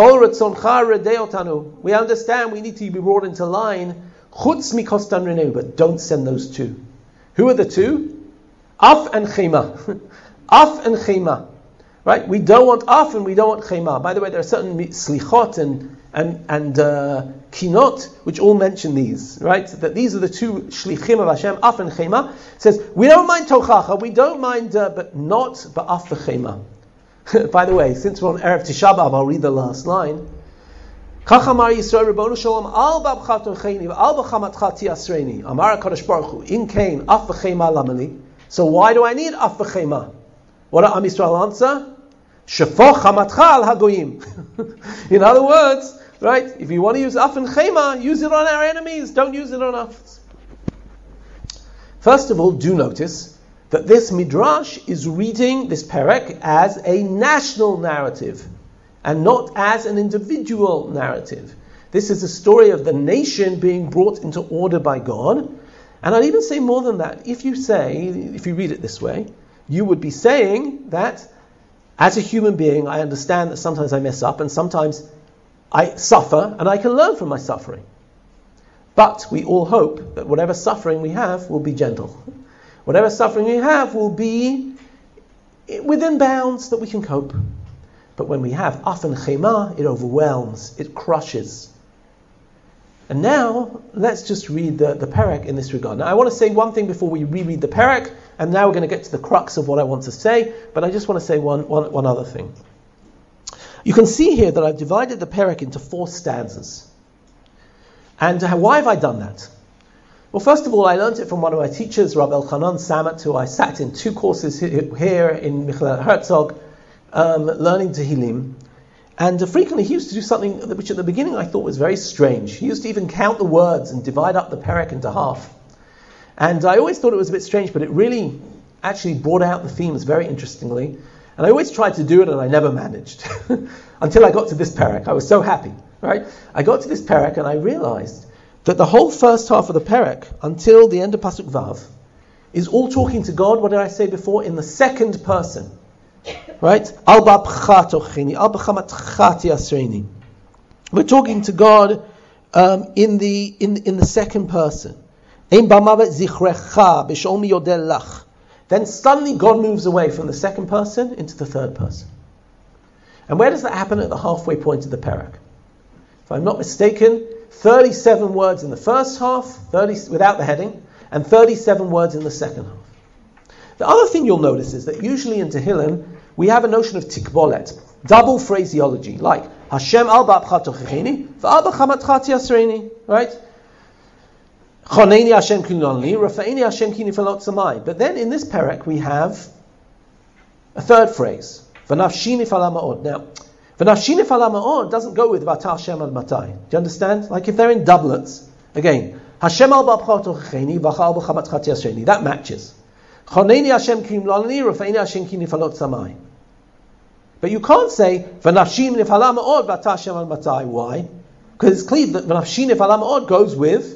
we understand we need to be brought into line, but don't send those two. Who are the two? Af and Chema. Af and Chema. Right? We don't want Af and we don't want Chema. By the way, there are certain slichot and and and uh, kinot which all mention these, right? That these are the two shlichim of Hashem, Af and Chema. It says we don't mind tochacha, we don't mind, uh, but not ba'af v'chema. By the way, since we're on Erev Tisha B'Av, I'll read the last line. Kachamar Yisrael Ribono Shalom al ba'apcha tocheni al b'chamatcha tiasreni. Amar HaKadosh Baruch Hu in kain af v'chema lamali. So why do I need af v'chema? What did Am Yisrael answer? Shefoch chamatcha al hagoyim. In other words, right, if you want to use af and chema, use it on our enemies, don't use it on us. First of all, do notice that this midrash is reading this perek as a national narrative and not as an individual narrative. This is a story of the nation being brought into order by God. And I'd even say more than that. If you say, if you read it this way, you would be saying that As a human being, I understand that sometimes I mess up and sometimes I suffer and I can learn from my suffering. But we all hope that whatever suffering we have will be gentle. Whatever suffering we have will be within bounds that we can cope. But when we have afen chema, it overwhelms, it crushes. And now, let's just read the, the perek in this regard. Now, I want to say one thing before we reread the perek, and now we're going to get to the crux of what I want to say, but I just want to say one, one, one other thing. You can see here that I've divided the perek into four stanzas. And uh, why have I done that? Well, first of all, I learned it from one of my teachers, Rabbi Elchanan Samet, who I sat in two courses here in Michel Herzog, um, learning Tehillim. And uh, frequently he used to do something which at the beginning I thought was very strange. He used to even count the words and divide up the perek into half. And I always thought it was a bit strange, but it really actually brought out the themes very interestingly. And I always tried to do it and I never managed. Until I got to this perek. I was so happy, right? I got to this perek and I realized that the whole first half of the perek, until the end of Pasuk Vav, is all talking to God, what did I say before? In the second person. Right? Al ba'apcha tocheni, al b'chamatcha tiasreini. We're talking to God um, in the in in the second person. Ein b'mavet zichrecha b'shol mi yodel lach. Then suddenly God moves away from the second person into the third person. And where does that happen? At the halfway point of the perek. If I'm not mistaken, thirty-seven words in the first half, thirty without the heading, and thirty-seven words in the second half. The other thing you'll notice is that usually in Tehillim, we have a notion of tikbolet, double phraseology, like Hashem al ba'apcha tochecheni, v'al b'chamatcha tiasreini, right? Choneini Hashem kinonli, rafa'ini Hashem ki nifalot samai. But then in this perek we have a third phrase, v'nafshi nifala ma'od. Now, v'nafshi nifala ma'od doesn't go with v'ata Hashem al matai. Do you understand? Like if they're in doublets, again, Hashem al ba'apcha tochecheni, v'al b'chamatcha tiasreini. That matches. Choneini Hashem ki nifalani, rafa'ini Hashem ki nifalot samai. But you can't say v'nafshi nifala ma'od v'ata Hashem al matai. Why? Because it's clear that v'nafshi nifala ma'od goes with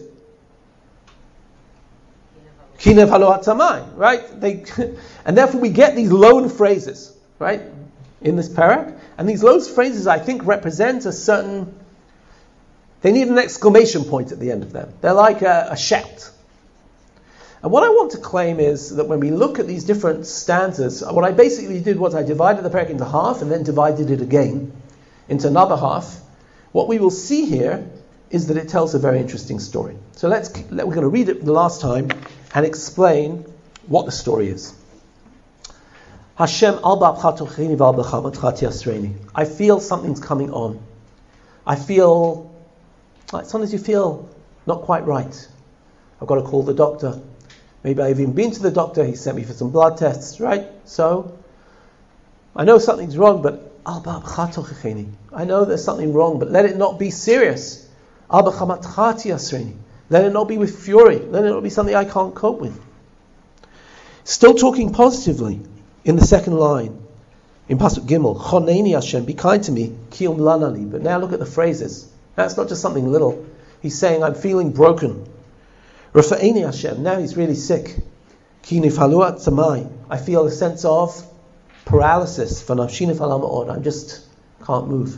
Kinev halo atzamai, right? They, and therefore we get these lone phrases, right, in this parak. And these lone phrases, I think, represent a certain. They need an exclamation point at the end of them. They're like a, a shout. And what I want to claim is that when we look at these different stanzas, what I basically did was I divided the parak into half and then divided it again into another half. What we will see here is that it tells a very interesting story. So let's we're going to read it the last time and explain what the story is. Hashem al ba'apcha tocheni v'al b'chamatcha tiasreini. I feel something's coming on. I feel like sometimes you feel not quite right. I've got to call the doctor. Maybe I've even been to the doctor. He sent me for some blood tests, right? So I know something's wrong, but al ba'apcha tocheni. I know there's something wrong, but let it not be serious. Al b'chamatcha tiasreini. Let it not be with fury. Let it not be something I can't cope with. Still talking positively in the second line, in Pasuk Gimel, Choneini Hashem, be kind to me, ki umlanali. But now look at the phrases. That's not just something little. He's saying, I'm feeling broken. Rafa'ini Hashem, now he's really sick. Ki nifalu atzamai. I feel a sense of paralysis. V'nafshi nifala ma'od. I just can't move.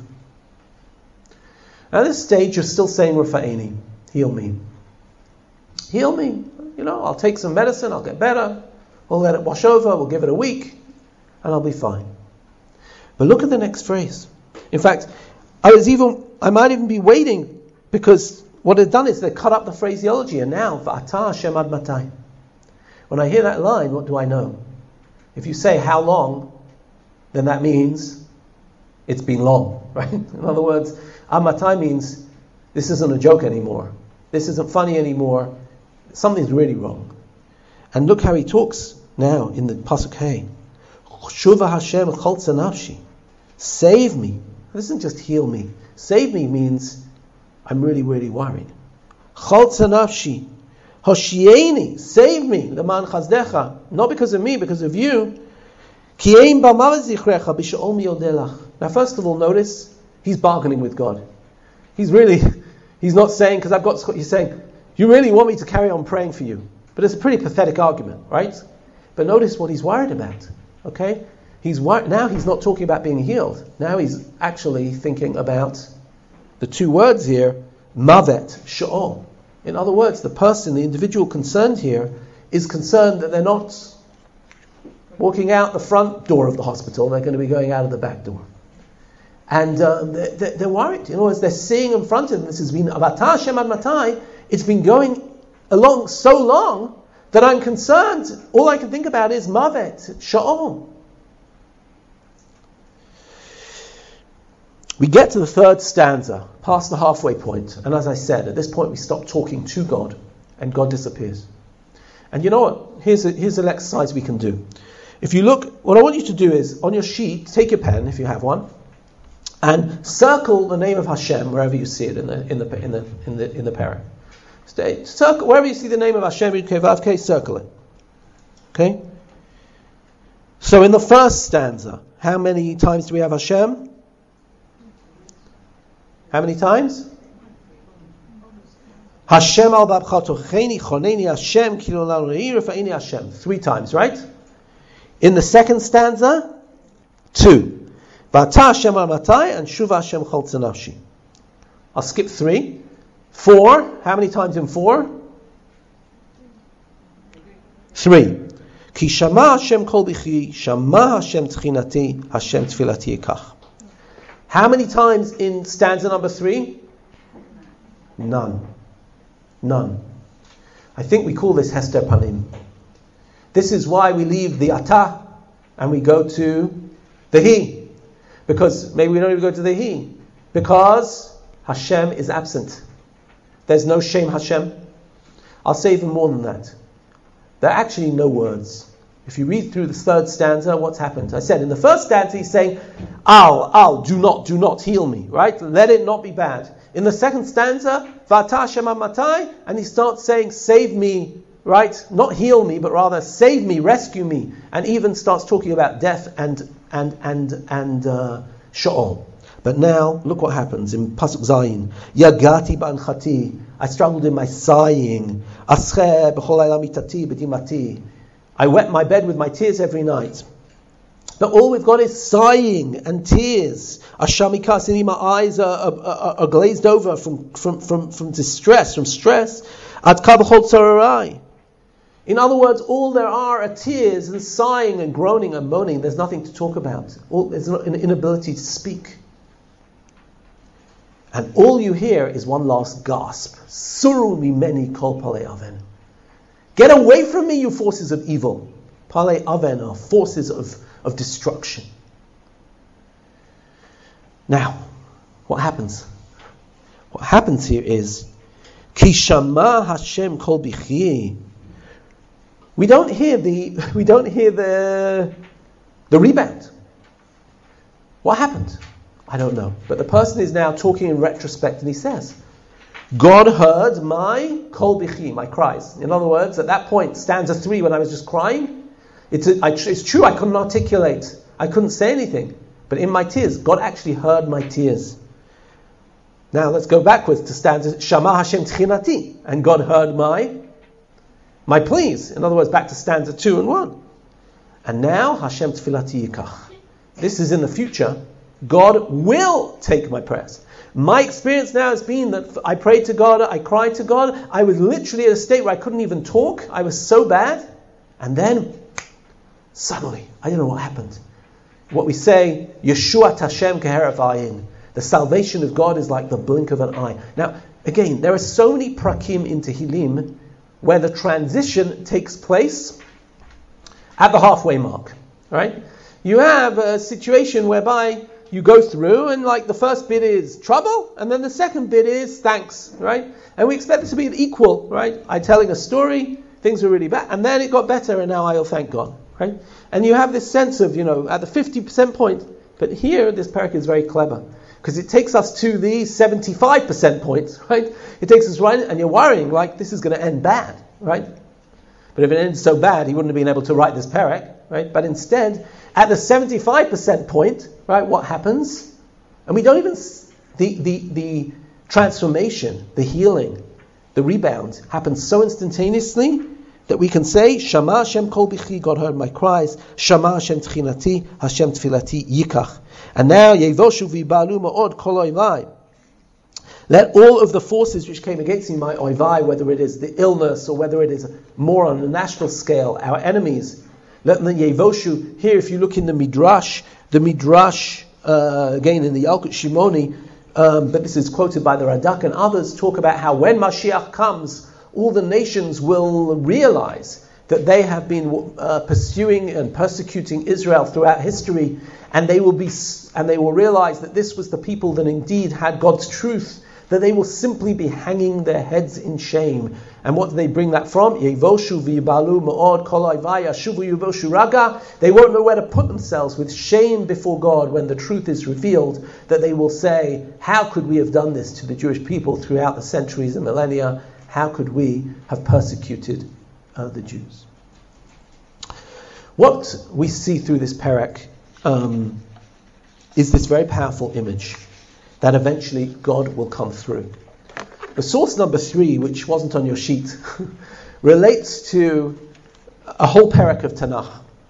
At this stage, you're still saying, Rafa'ini, heal me. Heal me. You know, I'll take some medicine, I'll get better. We'll let it wash over, we'll give it a week, and I'll be fine. But look at the next phrase. In fact, I was even, I might even be waiting, because what they've done is they cut up the phraseology, and now, V'ata Hashem ad matai. When I hear that line, what do I know? If you say how long, then that means it's been long, right? In other words, ad matai means this isn't a joke anymore. This isn't funny anymore. Something's really wrong. And look how he talks now in the Pasuk Hey. Shuva Hashem chaltza nafshi. Save me. This isn't just heal me. Save me means I'm really, really worried. Chaltza nafshi. Hoshieni. Save me. Leman chazdecha. Not because of me, because of you. Ki ein b'mavet zichrecha b'she'ol mi yodelach. Now first of all, notice, he's bargaining with God. He's really, he's not saying, because I've got, he's saying, you really want me to carry on praying for you. But it's a pretty pathetic argument, right? But notice what he's worried about, okay? He's wor- now he's not talking about being healed. Now he's actually thinking about the two words here, mavet, she'ol. In other words, the person, the individual concerned here, is concerned that they're not walking out the front door of the hospital, they're going to be going out of the back door. And uh, they're, they're worried. In other words, they're seeing in front of them, this has been Avata Hashem ad Matai, it's been going along so long that I'm concerned. All I can think about is mavet, she'ol. We get to the third stanza, past the halfway point, and as I said, at this point we stop talking to God, and God disappears. And you know what? Here's a, here's an exercise we can do. If you look, what I want you to do is, on your sheet, take your pen, if you have one, and circle the name of Hashem wherever you see it in the in the in the in the in the parah. Stay, circle wherever you see the name of Hashem, okay, circle it. Okay. So in the first stanza, how many times do we have Hashem? How many times? Hashem al babchatocheni choneni Hashem kilolanu re'ir fa'ini Hashem. Three times, right? In the second stanza, two. V'ata Hashem al matai and shuva Hashem chol tzanashi. I'll skip three. Four. How many times in four? Three. Ki shama Hashem kol bichi, shama Hashem tchinati, Hashem tfilati yikach. How many times in stanza number three? None. None. I think we call this Hester Panim. This is why we leave the Ata and we go to the He. Because maybe we don't even go to the He. Because Hashem is absent. There's no Shem Hashem. I'll say even more than that. There are actually no words. If you read through the third stanza, what's happened? I said in the first stanza he's saying, Al, Al, do not, do not heal me, right? Let it not be bad. In the second stanza, V'ata Hashem ad matai, and he starts saying, save me, right? Not heal me, but rather save me, rescue me, and even starts talking about death and and and and uh, she'ol. But now, look what happens in Pasuk Zayin. Yagati b'anchati, I struggled in my sighing. Asche b'chol hayla mitati b'dimati. I wet my bed with my tears every night. But all we've got is sighing and tears. Ashamikasini, my eyes are, are, are, are glazed over from, from, from, from distress, from stress. Ad kabachol tzararai. In other words, all there are are tears and sighing and groaning and moaning. There's nothing to talk about. All, there's an inability to speak. And all you hear is one last gasp. Suru mimeni kol palei aven. Get away from me, you forces of evil. Palei aven are forces of, of destruction. Now, what happens? What happens here is, Ki shama Hashem kol bichyi. We don't hear the we don't hear the the rebound. What happened? I don't know. But the person is now talking in retrospect, and he says, God heard my kol bichi, my cries. In other words, at that point, stanza three, when I was just crying, it's, a, I, it's true, I couldn't articulate. I couldn't say anything. But in my tears, God actually heard my tears. Now, let's go backwards to stanza, Shama Hashem tchinati, and God heard my, my pleas. In other words, back to stanza two and one. And now, Hashem tfilati yikach. This is in the future. God will take my prayers. My experience now has been that I prayed to God, I cried to God, I was literally at a state where I couldn't even talk, I was so bad, and then, suddenly, I don't know what happened. What we say, Yeshuat Hashem keherav ayin. The salvation of God is like the blink of an eye. Now, again, there are so many prakim in Tehillim where the transition takes place at the halfway mark, right? You have a situation whereby you go through and like the first bit is trouble and then the second bit is thanks, right? And we expect it to be equal, right? I'm telling a story, things were really bad and then it got better and now I'll thank God, right? And you have this sense of, you know, at the fifty percent point, but here this parak is very clever because it takes us to the seventy-five percent point, right? It takes us right and you're worrying like this is going to end bad, right? But if it ends so bad, he wouldn't have been able to write this parak, right? But instead, at the seventy-five percent point, right, what happens? And we don't even, the, the, the transformation, the healing, the rebound happens so instantaneously that we can say, Shama Hashem kol bichi, God heard my cries, Shama Hashem tchinati, Hashem tfilati yikach. And now, Yevoshu v'yibalu ma'od kol oivai. Let all of the forces which came against me, my oivai, whether it is the illness or whether it is more on a national scale, our enemies, let them Yevoshu. Here, if you look in the Midrash, the Midrash, uh, again in the Yalkut Shimoni, um, but this is quoted by the Radak and others, talk about how when Mashiach comes, all the nations will realize that they have been uh, pursuing and persecuting Israel throughout history, and they will be, and they will realize that this was the people that indeed had God's truth, that they will simply be hanging their heads in shame. And what do they bring that from? Yevoshu v'yibalu ma'od kol oivai yashuvu yevoshu raga. They won't know where to put themselves with shame before God when the truth is revealed, that they will say, how could we have done this to the Jewish people throughout the centuries and millennia? How could we have persecuted uh, the Jews? What we see through this parak um, is this very powerful image that eventually God will come through. The source number three, which wasn't on your sheet, relates to a whole parak of Tanakh.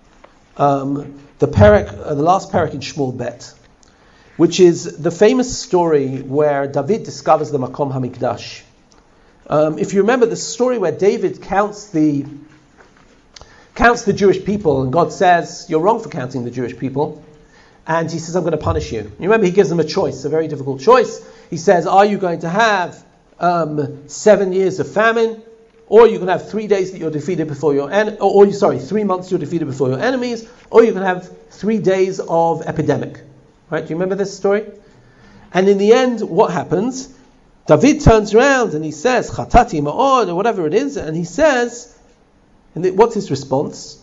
Um, the parak, uh, the last parak in Shmuel Bet, which is the famous story where David discovers the Makom HaMikdash. Um, if you remember the story where David counts the counts the Jewish people, and God says, you're wrong for counting the Jewish people, and he says, I'm going to punish you. You remember, he gives them a choice, a very difficult choice. He says, are you going to have um, seven years of famine, or you can have three days that you're defeated before your en- or, or sorry, three months you're defeated before your enemies, or you can have three days of epidemic. Right? Do you remember this story? And in the end, what happens? David turns around and he says, Chatati ma'od, or whatever it is, and he says, and the, what's his response?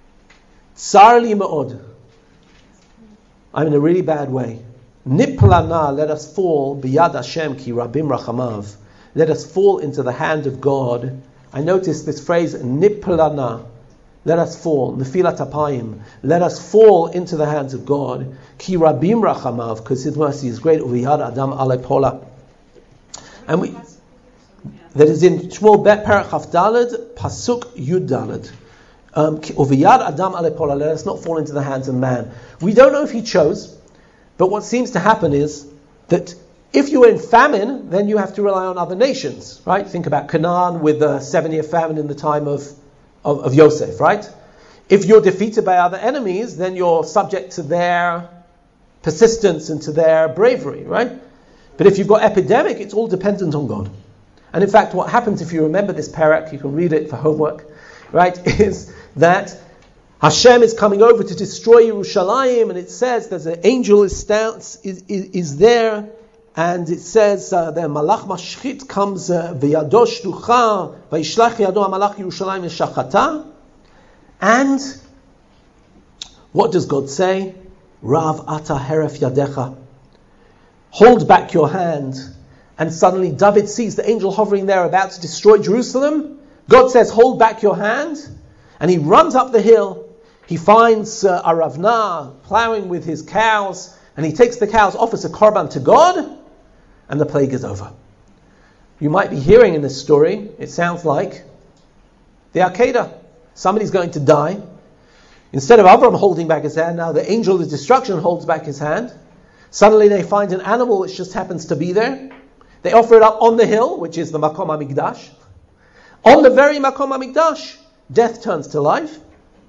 Tsar li ma'od. I'm in a really bad way. Niplana, let us fall, biyad Hashem ki rabim rachamav. Let us fall into the hand of God. I noticed this phrase, niplana, let us fall, nefilat apayim, let us fall into the hands of God, ki rabim rachamav, because His mercy is great, uviyad adam ale pola. And we, that is in Shmuel Bet Parak Chaf Daled, Pasuk Yud Daled. Uviyad Adam Ale Pola, let us not fall into the hands of man. We don't know if he chose, but what seems to happen is that if you're in famine, then you have to rely on other nations, right? Think about Canaan with the seven-year famine in the time of, of, of Yosef, right? If you're defeated by other enemies, then you're subject to their persistence and to their bravery, right? But if you've got epidemic, it's all dependent on God. And in fact, what happens, if you remember this parak, you can read it for homework, right, is that Hashem is coming over to destroy Yerushalayim, and it says there's an angel is, is, is, is there, and it says uh, the Malach Mashchit comes, V'yadosh Ducha, V'yishlach Yado HaMalach Yerushalayim Yeshachata. And what does God say? Rav Ata Heref Yadecha. Hold back your hand. And suddenly David sees the angel hovering there about to destroy Jerusalem. God says, hold back your hand. And he runs up the hill. He finds uh, Aravna plowing with his cows. And he takes the cows, offers a korban to God. And the plague is over. You might be hearing in this story, it sounds like the Akedah. Somebody's going to die. Instead of Avram holding back his hand, now the angel of destruction holds back his hand. Suddenly they find an animal which just happens to be there. They offer it up on the hill, which is the Makom HaMikdash. On the very Makom HaMikdash, death turns to life.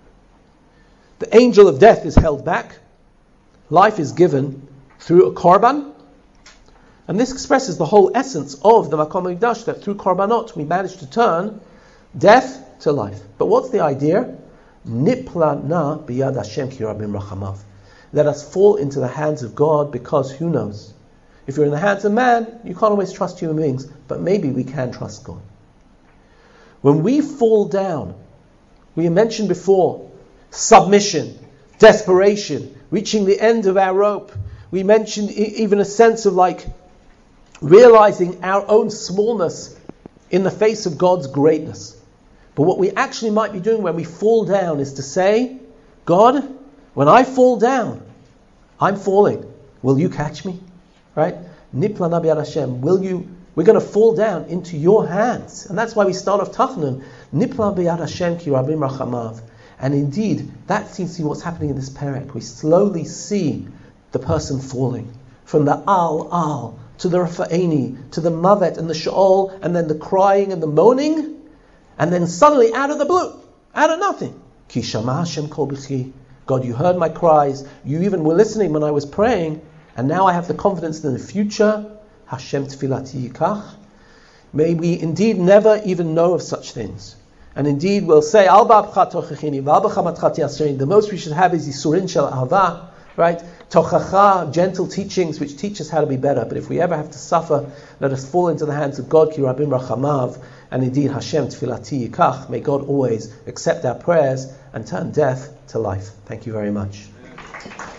The angel of death is held back. Life is given through a korban. And this expresses the whole essence of the Makom HaMikdash, that through korbanot we manage to turn death to life. But what's the idea? Nipla na biyad Hashem ki rabim rachamav. Let us fall into the hands of God, because who knows? If you're in the hands of man, you can't always trust human beings, but maybe we can trust God. When we fall down, we mentioned before, submission, desperation, reaching the end of our rope. We mentioned even a sense of like realizing our own smallness in the face of God's greatness. But what we actually might be doing when we fall down is to say, God, when I fall down, I'm falling. Will you catch me? Right? Nipla na biyad Hashem. Will you, We're going to fall down into your hands. And that's why we start off Tachanun. Nipla b'yad Hashem ki rabim rachamav. And indeed, that seems to be what's happening in this perek. We slowly see the person falling. From the al, al, to the rafa'eni, to the mavet and the sha'ol, and then the crying and the moaning. And then suddenly, out of the blue, out of nothing. Ki shama Hashem kol b'chi. God, you heard my cries. You even were listening when I was praying. And now I have the confidence that in the future, Hashem tefilati yikach. May we indeed never even know of such things. And indeed we'll say, Al ba'apcha tochachini, v'al b'chamatcha ti'asrein. The most we should have is Yisurin shel ahava, right? Tochacha, gentle teachings which teach us how to be better. But if we ever have to suffer, let us fall into the hands of God, ki rabim rachamav. And indeed, Hashem tefilati yikach. May God always accept our prayers and turn death to life. Thank you very much.